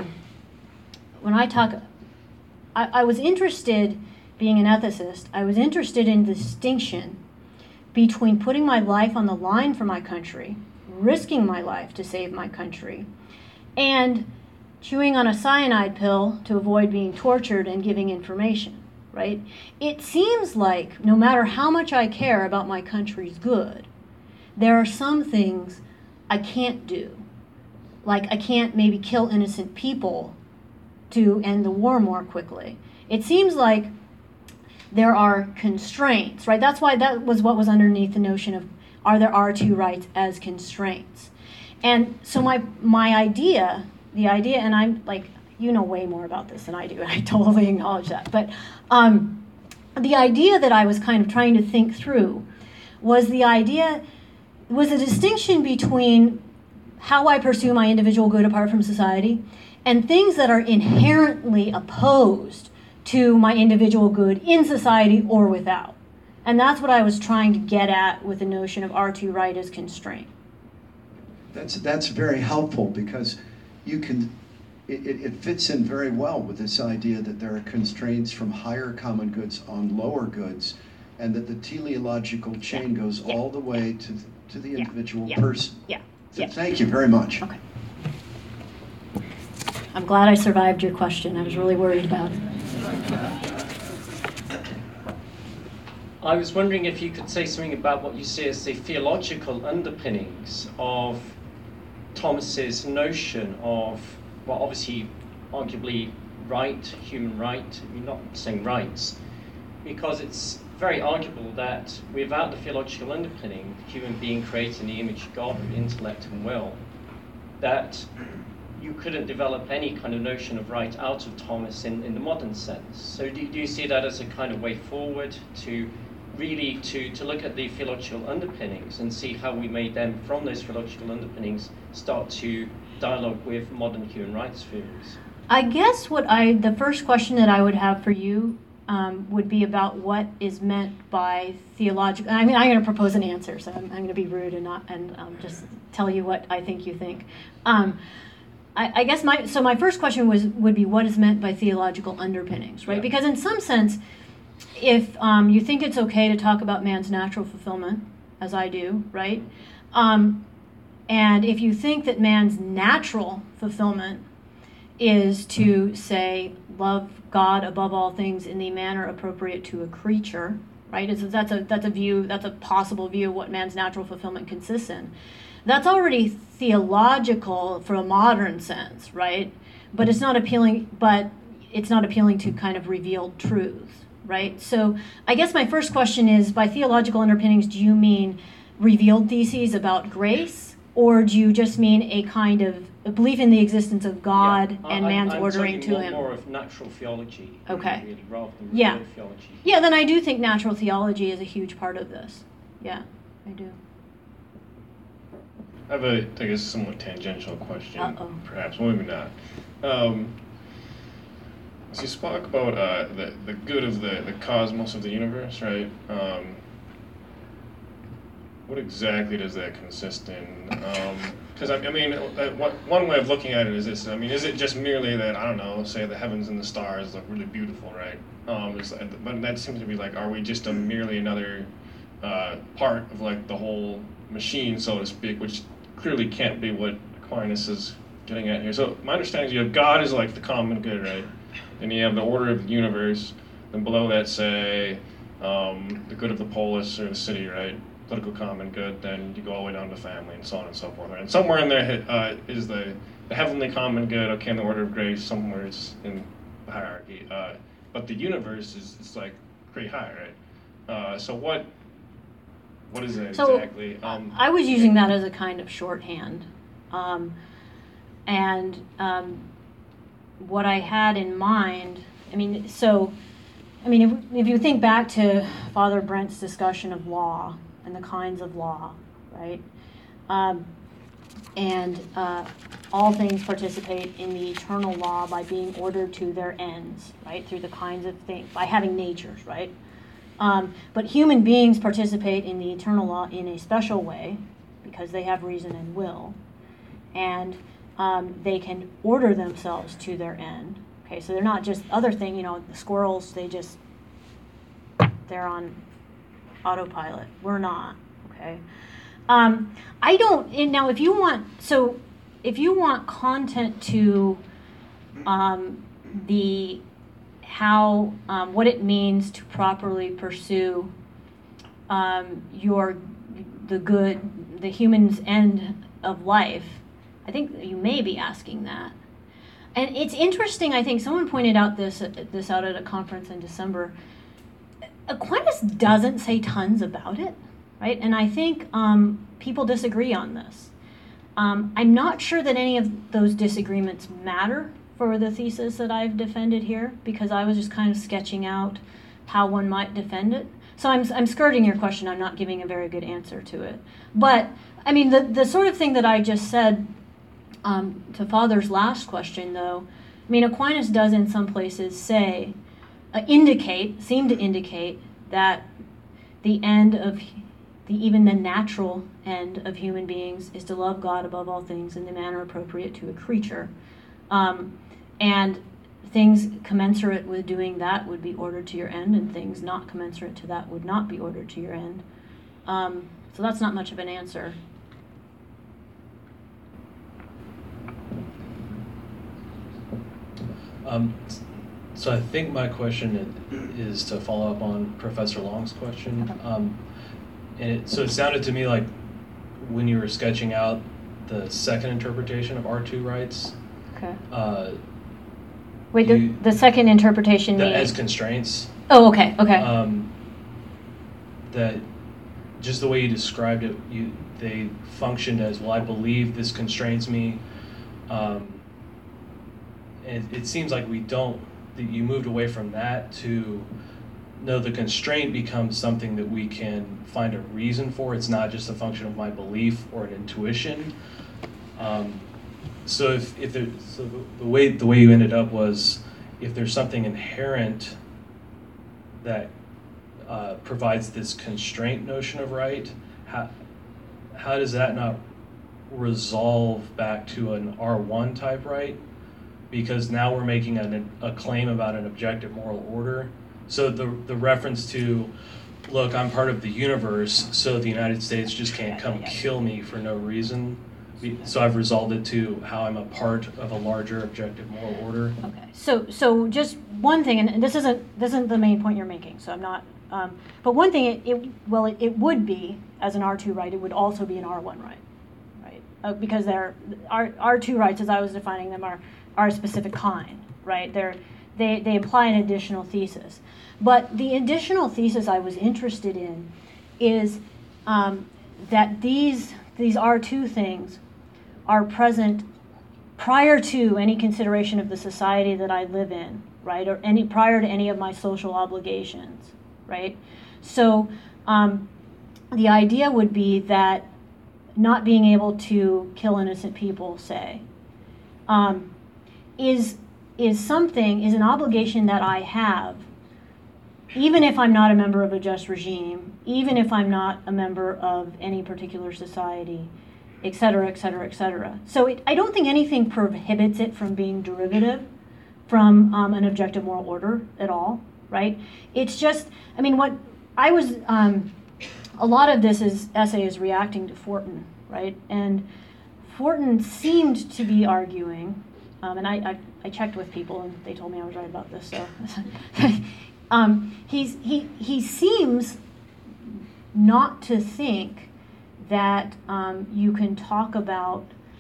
Speaker 2: was interested, being an ethicist, I was interested in the distinction between putting my life on the line for my country, risking my life to save my country, and chewing on a cyanide pill to avoid being tortured and giving information, right? It seems like no matter how much I care about my country's good, there are some things I can't do. Like I can't maybe kill innocent people to end the war more quickly. It seems like there are constraints, right? That's why that was what was underneath the notion of, are there R2 rights as constraints? And so my idea, and I'm like, you know way more about this than I do, and I totally acknowledge that. But the idea that I was kind of trying to think through was a distinction between how I pursue my individual good apart from society and things that are inherently opposed to my individual good in society or without. And that's what I was trying to get at with the notion of R2 right as constraint.
Speaker 3: That's very helpful, because you can it fits in very well with this idea that there are constraints from higher common goods on lower goods, and that the teleological chain goes all the way to the individual person.
Speaker 2: Yeah.
Speaker 3: So thank you very much.
Speaker 2: Okay. I'm glad I survived your question. I was really worried about it.
Speaker 4: I was wondering if you could say something about what you see as the theological underpinnings of Thomas's notion of, well, obviously, arguably right, human right. You're not saying rights, because it's very arguable that without the theological underpinning, the human being created in the image of God with intellect and will, that you couldn't develop any kind of notion of right out of Thomas in the modern sense. So do you see that as a kind of way forward to really to look at the theological underpinnings and see how we may then, from those theological underpinnings, start to dialogue with modern human rights theories?
Speaker 2: I guess the first question that I would have for you would be about what is meant by theological. I mean, I'm going to propose an answer, so I'm going to be rude and just tell you what I think you think. I guess my first question would be what is meant by theological underpinnings, right?
Speaker 4: Yeah.
Speaker 2: Because in some sense, if you think it's okay to talk about man's natural fulfillment, as I do, right? And if you think that man's natural fulfillment is to, say, love God above all things in the manner appropriate to a creature, right? That's a possible view of what man's natural fulfillment consists in. That's already theological from a modern sense, right? But it's not appealing to kind of revealed truths, right? So I guess my first question is, by theological underpinnings, do you mean revealed theses about grace? Or do you just mean a kind of a belief in the existence of God and man's ordering to him?
Speaker 4: More of natural theology,
Speaker 2: okay,
Speaker 4: really, rather than
Speaker 2: revealed
Speaker 4: theology.
Speaker 2: Yeah, then I do think natural theology is a huge part of this. Yeah, I do.
Speaker 5: I have I guess, somewhat tangential question.
Speaker 2: Uh-oh.
Speaker 5: Perhaps, well, maybe not. So you spoke about the good of the cosmos of the universe, right? What exactly does that consist in? Because I mean, one way of looking at it is this. I mean, is it just merely that, I don't know, say the heavens and the stars look really beautiful, right? But that seems to be like, are we just merely another part of like the whole machine, so to speak, which clearly can't be what Aquinas is getting at here. So my understanding is you have God as like the common good, right? And you have the order of the universe, and below that, say, the good of the polis or the city, right? Political common good, then you go all the way down to family and so on and so forth. Right? And somewhere in there is the heavenly common good, okay, in the order of grace, somewhere it's in the hierarchy. But the universe is like pretty high, right? So what is it exactly?
Speaker 2: I was using that as a kind of shorthand. What I had in mind, if you think back to Father Brent's discussion of law and the kinds of law, right? All things participate in the eternal law by being ordered to their ends, right? Through the kinds of things, by having natures, right? But human beings participate in the eternal law in a special way because they have reason and will, and they can order themselves to their end. Okay, so they're not just other thing. The squirrels, they're on autopilot. We're not. Okay. I don't. Now, if you want content to what it means to properly pursue the human's end of life, I think you may be asking that. And it's interesting, I think someone pointed out this out at a conference in December. Aquinas doesn't say tons about it, right? And I think people disagree on this. I'm not sure that any of those disagreements matter for the thesis that I've defended here, because I was just kind of sketching out how one might defend it. So I'm skirting your question. I'm not giving a very good answer to it. But, I mean, the sort of thing that I just said to Father's last question, though, I mean, Aquinas does in some places seem to indicate that the end of even the natural end of human beings is to love God above all things in the manner appropriate to a creature. And things commensurate with doing that would be ordered to your end, and things not commensurate to that would not be ordered to your end. So that's not much of an answer.
Speaker 6: So I think my question is to follow up on Professor Long's question. So it sounded to me like when you were sketching out the second interpretation of R2 rights.
Speaker 2: Okay. Wait, the second interpretation means
Speaker 6: as constraints.
Speaker 2: Oh, okay.
Speaker 6: That just the way you described it, they functioned as, well, I believe this constrains me. And it seems like you moved away from that to, no, the constraint becomes something that we can find a reason for. It's not just a function of my belief or an intuition. So the way you ended up was, if there's something inherent that provides this constraint notion of right, how does that not resolve back to an R1 type right? Because now we're making a claim about an objective moral order. So the reference to, look, I'm part of the universe, so the United States just can't come kill me for no reason. So I've resolved it to how I'm a part of a larger objective moral order.
Speaker 2: Okay. So just one thing, and this isn't the main point you're making. So I'm not. But one thing, it would be, as an R2 right, it would also be an R1 right? Because R2 rights, as I was defining them, are a specific kind, right? They imply an additional thesis. But the additional thesis I was interested in is that these R2 things are present prior to any consideration of the society that I live in, right? Or prior to any of my social obligations, right? So the idea would be that not being able to kill innocent people, say, is an obligation that I have, even if I'm not a member of a just regime, even if I'm not a member of any particular society, et cetera, et cetera, et cetera. So I don't think anything prohibits it from being derivative from an objective moral order at all, right? It's just, what I was, a lot of this essay is reacting to Fortin, right? And Fortin seemed to be arguing, and I checked with people and they told me I was right about this, so. He seems not to think that you can talk about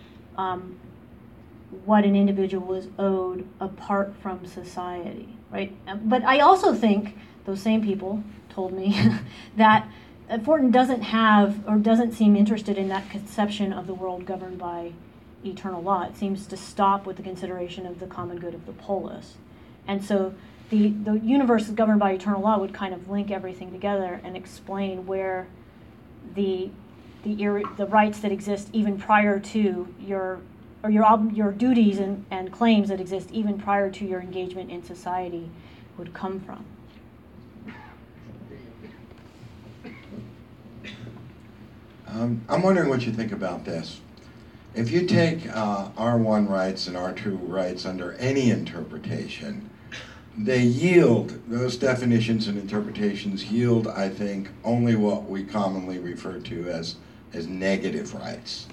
Speaker 2: what an individual is owed apart from society, right? But I also think those same people told me that Fortin doesn't seem interested in that conception of the world governed by eternal law. It seems to stop with the consideration of the common good of the polis. And so the universe governed by eternal law would kind of link everything together and explain where the rights that exist even prior to your duties and claims that exist even prior to your engagement in society would come from.
Speaker 7: I'm wondering what you think about this. If you take R1 rights and R2 rights under any interpretation, those definitions and interpretations yield, I think, only what we commonly refer to as negative rights.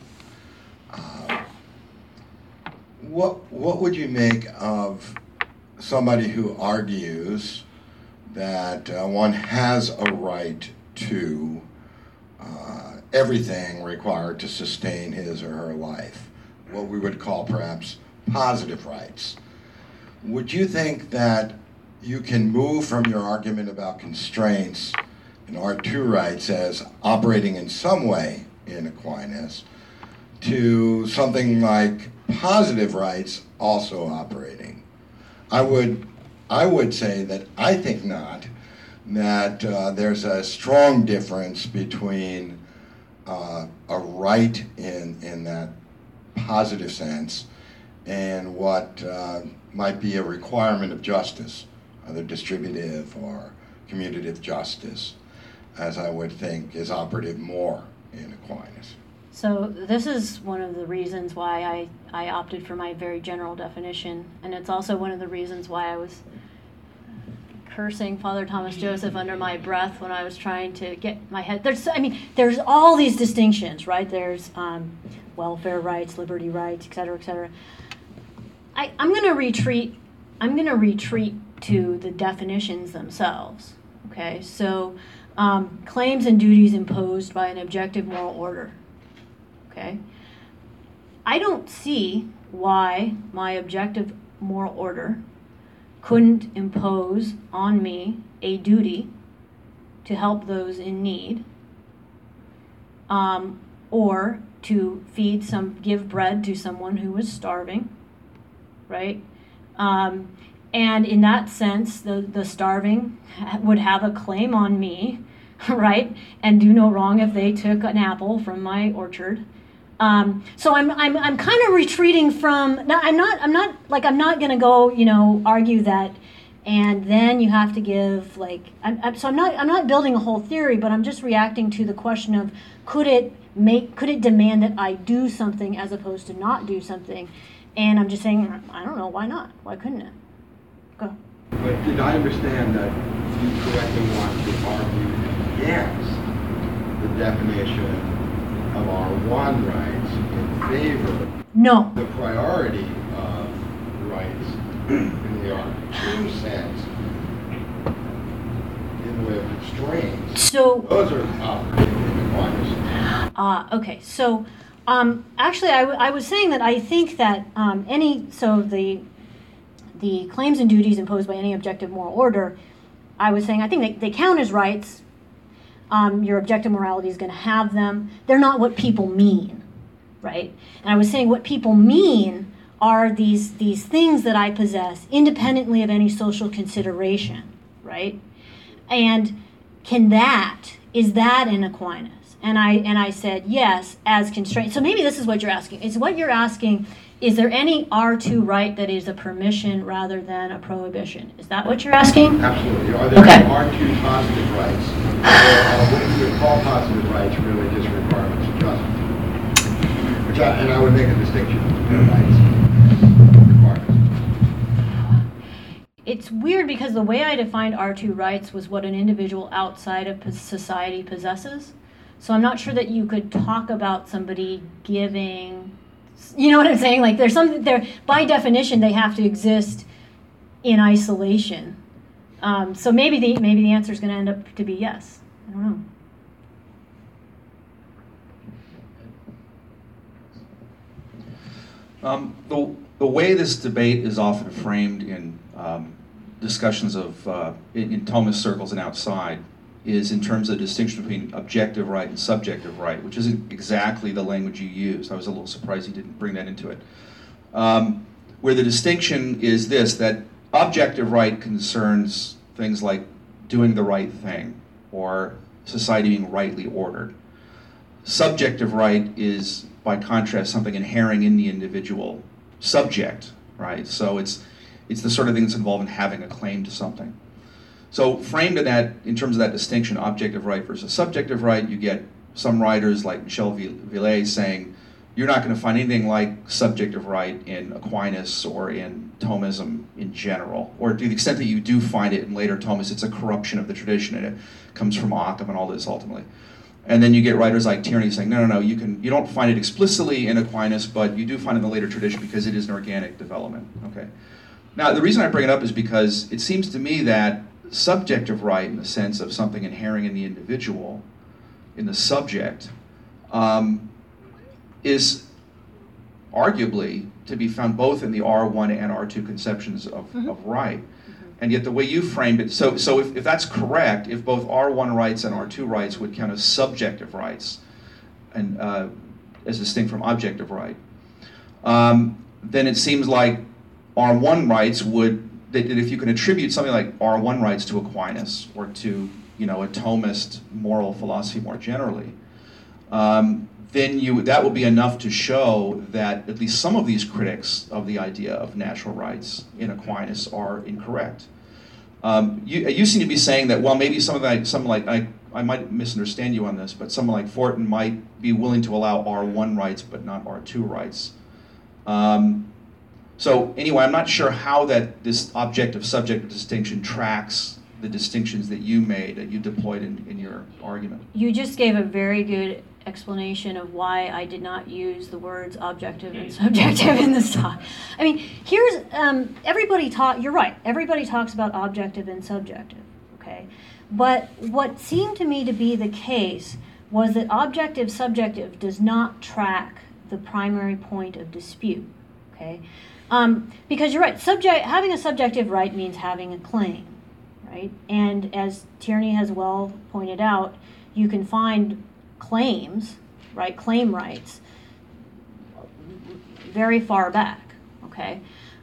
Speaker 7: What would you make of somebody who argues that one has a right to everything required to sustain his or her life, what we would call perhaps positive rights? Would you think that you can move from your argument about constraints in R2 rights as operating in some way in Aquinas to something like positive rights also operating? I would say that I think not, that there's a strong difference between a right in that positive sense and what might be a requirement of justice, either distributive or commutative justice, as I would think is operative more in Aquinas.
Speaker 2: So this is one of the reasons why I opted for my very general definition, and it's also one of the reasons why I was cursing Father Thomas Joseph under my breath when I was trying to get my head. There's all these distinctions, right? There's welfare rights, liberty rights, et cetera, et cetera. I'm going to retreat to the definitions themselves. Okay, so claims and duties imposed by an objective moral order. Okay, I don't see why my objective moral order couldn't impose on me a duty to help those in need, or to give bread to someone who was starving, right? And in that sense, the starving would have a claim on me, right? And do no wrong if they took an apple from my orchard. So I'm kind of retreating from. I'm not going to go argue that, and then you have to give I'm not building a whole theory, but I'm just reacting to the question of could it demand that I do something as opposed to not do something, and I'm just saying I don't know, why not? Why couldn't it? Go.
Speaker 7: But did I understand that you correctly want to argue against the definition of R1 rights in favor of the priority of rights in the R2 sense in the way of constraints? So those are operating in Aquinas.
Speaker 2: Okay, so actually I was saying that I think that the claims and duties imposed by any objective moral order, I was saying I think they count as rights. Your objective morality is going to have them. They're not what people mean, right? And I was saying what people mean are these things that I possess independently of any social consideration, right? And is that in Aquinas? And I said yes, as constraint. So maybe this is what you're asking. Is there any R2 right that is a permission rather than a prohibition? Is that what you're asking?
Speaker 7: Absolutely. Are there R2 positive rights? Or what you would call positive rights really just requirements of justice? And I would make a distinction between rights and requirements.
Speaker 2: It's weird because the way I defined R2 rights was what an individual outside of society possesses. So I'm not sure that you could talk about somebody giving... You know what I'm saying? Like there's something there, by definition, they have to exist in isolation. So maybe the answer is going to end up to be yes. I don't
Speaker 8: know. The way this debate is often framed in discussions of in Thomist circles and outside is in terms of the distinction between objective right and subjective right, which isn't exactly the language you used. I was a little surprised you didn't bring that into it. Where the distinction is this, that objective right concerns things like doing the right thing or society being rightly ordered. Subjective right is, by contrast, something inherent in the individual subject, right? So it's the sort of thing that's involved in having a claim to something. So framed in terms of that distinction, objective right versus subjective right, you get some writers like Michel Villay saying, you're not going to find anything like subjective right in Aquinas or in Thomism in general. Or to the extent that you do find it in later Thomists, it's a corruption of the tradition and it comes from Occam and all this ultimately. And then you get writers like Tierney saying, no, you don't find it explicitly in Aquinas, but you do find it in the later tradition because it is an organic development. Okay. Now, the reason I bring it up is because it seems to me that subjective right, in the sense of something inherent in the individual, in the subject, is arguably to be found both in the R1 and R2 conceptions of right. Mm-hmm. And yet the way you framed it, so if that's correct, if both R1 rights and R2 rights would count as subjective rights, and as distinct from objective right, then it seems like R1 rights that if you can attribute something like R1 rights to Aquinas or to a Thomist moral philosophy more generally, then that will be enough to show that at least some of these critics of the idea of natural rights in Aquinas are incorrect. You seem to be saying that maybe something like I might misunderstand you on this, but someone like Fortin might be willing to allow R1 rights but not R2 rights. So anyway, I'm not sure how this objective-subjective distinction tracks the distinctions that you made, that you deployed in your argument.
Speaker 2: You just gave a very good explanation of why I did not use the words objective and subjective in this talk. I mean, here's, you're right, everybody talks about objective and subjective, okay? But what seemed to me to be the case was that objective-subjective does not track the primary point of dispute, okay? Because you're right, having a subjective right means having a claim, right? And as Tierney has well pointed out, you can find claims, right, claim rights, very far back, okay?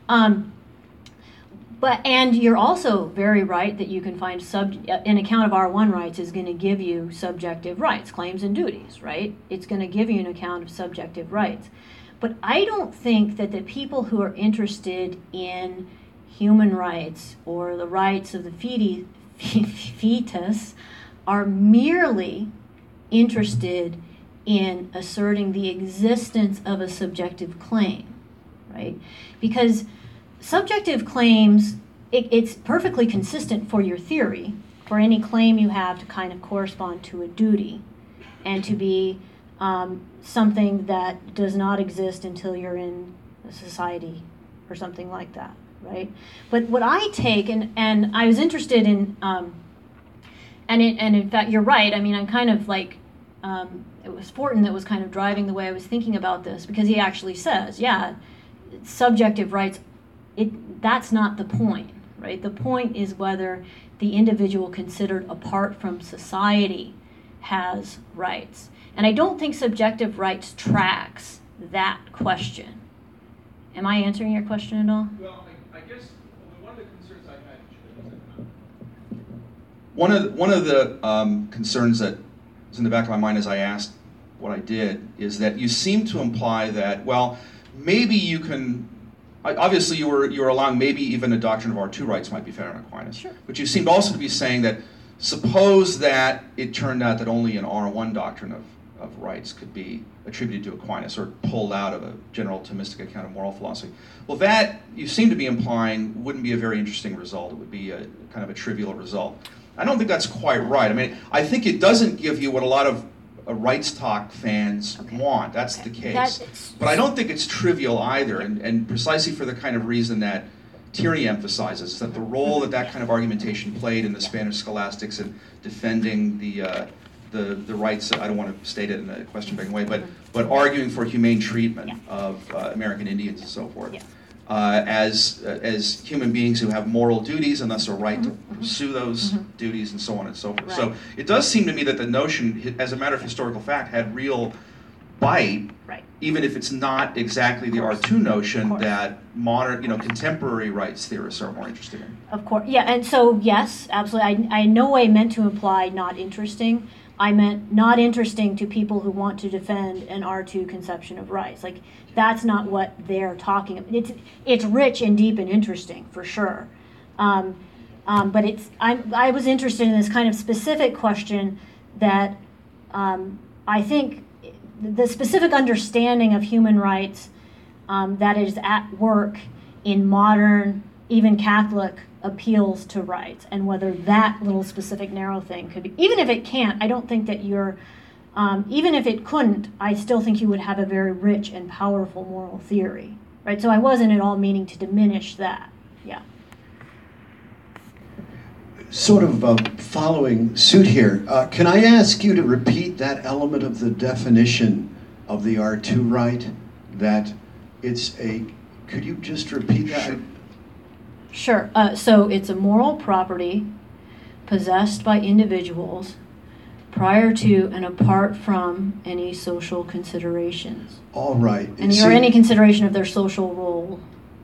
Speaker 2: And you're also very right that you can find an account of R1 rights is going to give you subjective rights, claims and duties, right? It's going to give you an account of subjective rights. But I don't think that the people who are interested in human rights or the rights of the fetus are merely interested in asserting the existence of a subjective claim, right? Because subjective claims, it's perfectly consistent for your theory, for any claim you have to kind of correspond to a duty and to be something that does not exist until you're in a society or something like that, right? But what I take, and I was interested in, and in fact, you're right, I mean, I'm kind of like, it was Fortin that was kind of driving the way I was thinking about this, because he actually says, yeah, subjective rights, that's not the point, right? The point is whether the individual considered apart from society has rights. And I don't think subjective rights tracks that question. Am I answering your question at all?
Speaker 8: Well, I guess one of the concerns I had, one of the concerns that was in the back of my mind as I asked what I did is that you seem to imply that, well, maybe you can, obviously you were allowing maybe even a doctrine of R2 rights might be found in Aquinas.
Speaker 2: Sure.
Speaker 8: But you seemed also to be saying that suppose that it turned out that only an R1 doctrine of rights could be attributed to Aquinas or pulled out of a general Thomistic account of moral philosophy. Well, that you seem to be implying wouldn't be a very interesting result. It would be a kind of a trivial result. I don't think that's quite right. I mean, I think it doesn't give you what a lot of rights talk fans want. That's the case. But I don't think it's trivial either, and precisely for the kind of reason that Tierney emphasizes, that the role that kind of argumentation played in the Spanish scholastics in defending the rights, I don't want to state it in a question-begging way, but arguing for humane treatment of American Indians and so forth. As human beings who have moral duties and thus a right to pursue those duties and so on and so forth. Right. So it does seem to me that the notion, as a matter of historical fact, had real bite, even if it's not exactly the R2 notion that modern, contemporary rights theorists are more interested in.
Speaker 2: Of course, yeah, and so yes, absolutely. I in no way meant to imply not interesting. I meant not interesting to people who want to defend an R2 conception of rights. Like, that's not what they're talking about. It's rich and deep and interesting, for sure. But I was interested in this kind of specific question that I think the specific understanding of human rights that is at work in modern, even Catholic appeals to rights, and whether that little specific narrow thing could be, even if it can't, I don't think that you're, even if it couldn't, I still think you would have a very rich and powerful moral theory, right? So I wasn't at all meaning to diminish that, yeah.
Speaker 3: Sort of following suit here, can I ask you to repeat that element of the definition of the R2 right, that it's could you just repeat that?
Speaker 2: Sure. So it's a moral property possessed by individuals prior to and apart from any social considerations.
Speaker 3: All right.
Speaker 2: Or any consideration of their social role.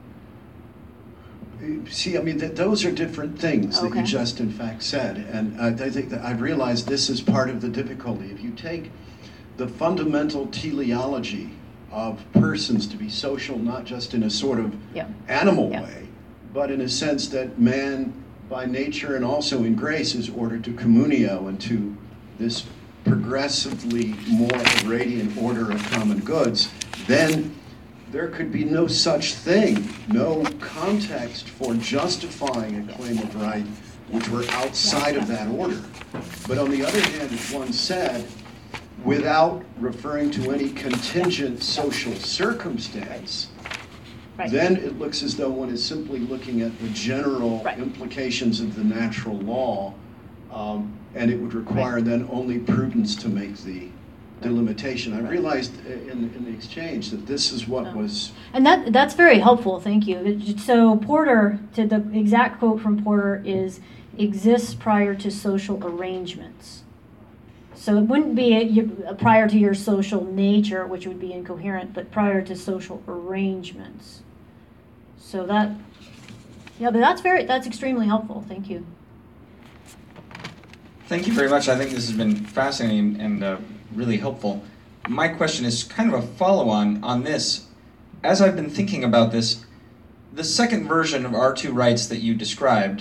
Speaker 3: See, I mean, those are different things that you just in fact said. And I think that I've realized this is part of the difficulty. If you take the fundamental teleology of persons to be social, not just in a sort of animal way, but in a sense that man by nature and also in grace is ordered to communio and to this progressively more radiant order of common goods, then there could be no such thing, no context for justifying a claim of right which were outside of that order. But on the other hand, as one said, without referring to any contingent social circumstance,
Speaker 2: Right.
Speaker 3: then it looks as though one is simply looking at the general
Speaker 2: Right.
Speaker 3: implications of the natural law, and it would require then only prudence to make the delimitation. I realized in the exchange that this is what was...
Speaker 2: And that's very helpful, thank you. So Porter, to the exact quote from Porter is, exists prior to social arrangements. So it wouldn't be prior to your social nature, which would be incoherent, but prior to social arrangements. So that, yeah, but that's extremely helpful, thank you.
Speaker 9: Thank you very much. I think this has been fascinating and really helpful. My question is kind of a follow-on on this. As I've been thinking about this, the second version of R2 rights that you described,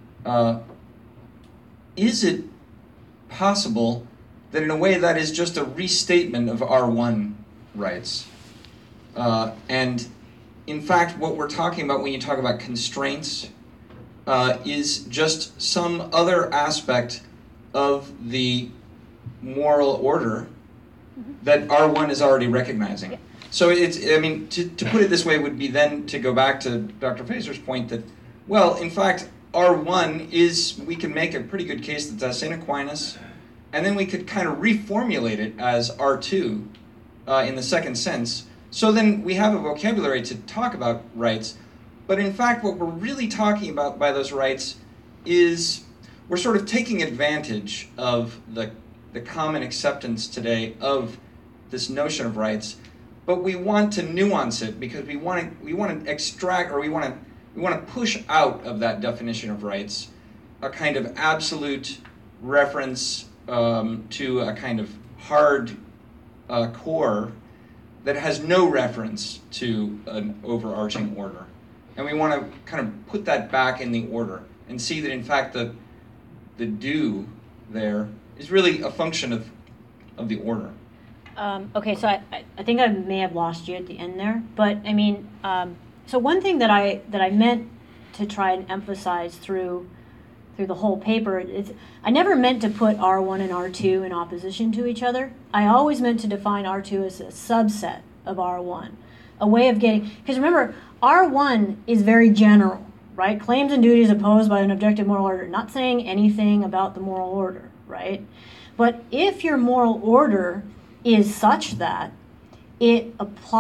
Speaker 9: is it possible that in a way that is just a restatement of R1 rights? And in fact, what we're talking about when you talk about constraints is just some other aspect of the moral order that R1 is already recognizing. So it's, I mean, to put it this way would be then to go back to Dr. Faser's point that, well, in fact, R1 is, we can make a pretty good case that that's St. Aquinas, and then we could kind of reformulate it as R2 in the second sense. So then we have a vocabulary to talk about rights, but in fact what we're really talking about by those rights is we're sort of taking advantage of the common acceptance today of this notion of rights, but we want to nuance it because we want to extract, or we want to push out of that definition of rights a kind of absolute reference to a kind of hard core that has no reference to an overarching order. And we want to kind of put that back in the order and see that in fact the do there is really a function of the order.
Speaker 2: Okay, so I think I may have lost you at the end there, but I mean, so one thing that I meant to try and emphasize through the whole paper is I never meant to put R1 and R2 in opposition to each other. I always meant to define R2 as a subset of R1, a way of getting, because remember, R1 is very general, right? Claims and duties opposed by an objective moral order, not saying anything about the moral order, right? But if your moral order is such that it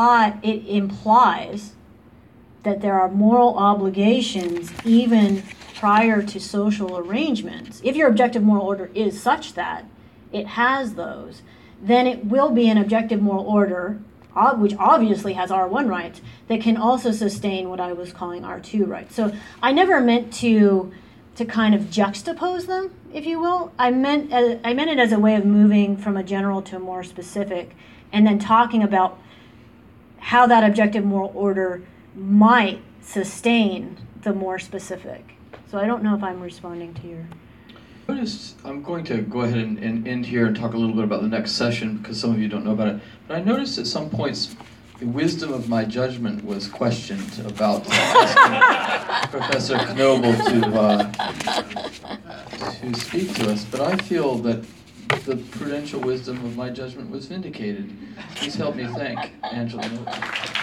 Speaker 2: implies that there are moral obligations even prior to social arrangements, if your objective moral order is such that it has those, then it will be an objective moral order, which obviously has R1 rights, that can also sustain what I was calling R2 rights. So I never meant to kind of juxtapose them, if you will. I meant it as a way of moving from a general to a more specific, and then talking about how that objective moral order might sustain the more specific. So I don't know if I'm responding to your...
Speaker 10: I'm going to go ahead and end here and talk a little bit about the next session because some of you don't know about it. But I noticed at some points the wisdom of my judgment was questioned about asking Professor Knoebel to speak to us. But I feel that the prudential wisdom of my judgment was vindicated. Please help me thank Angela Knoebel.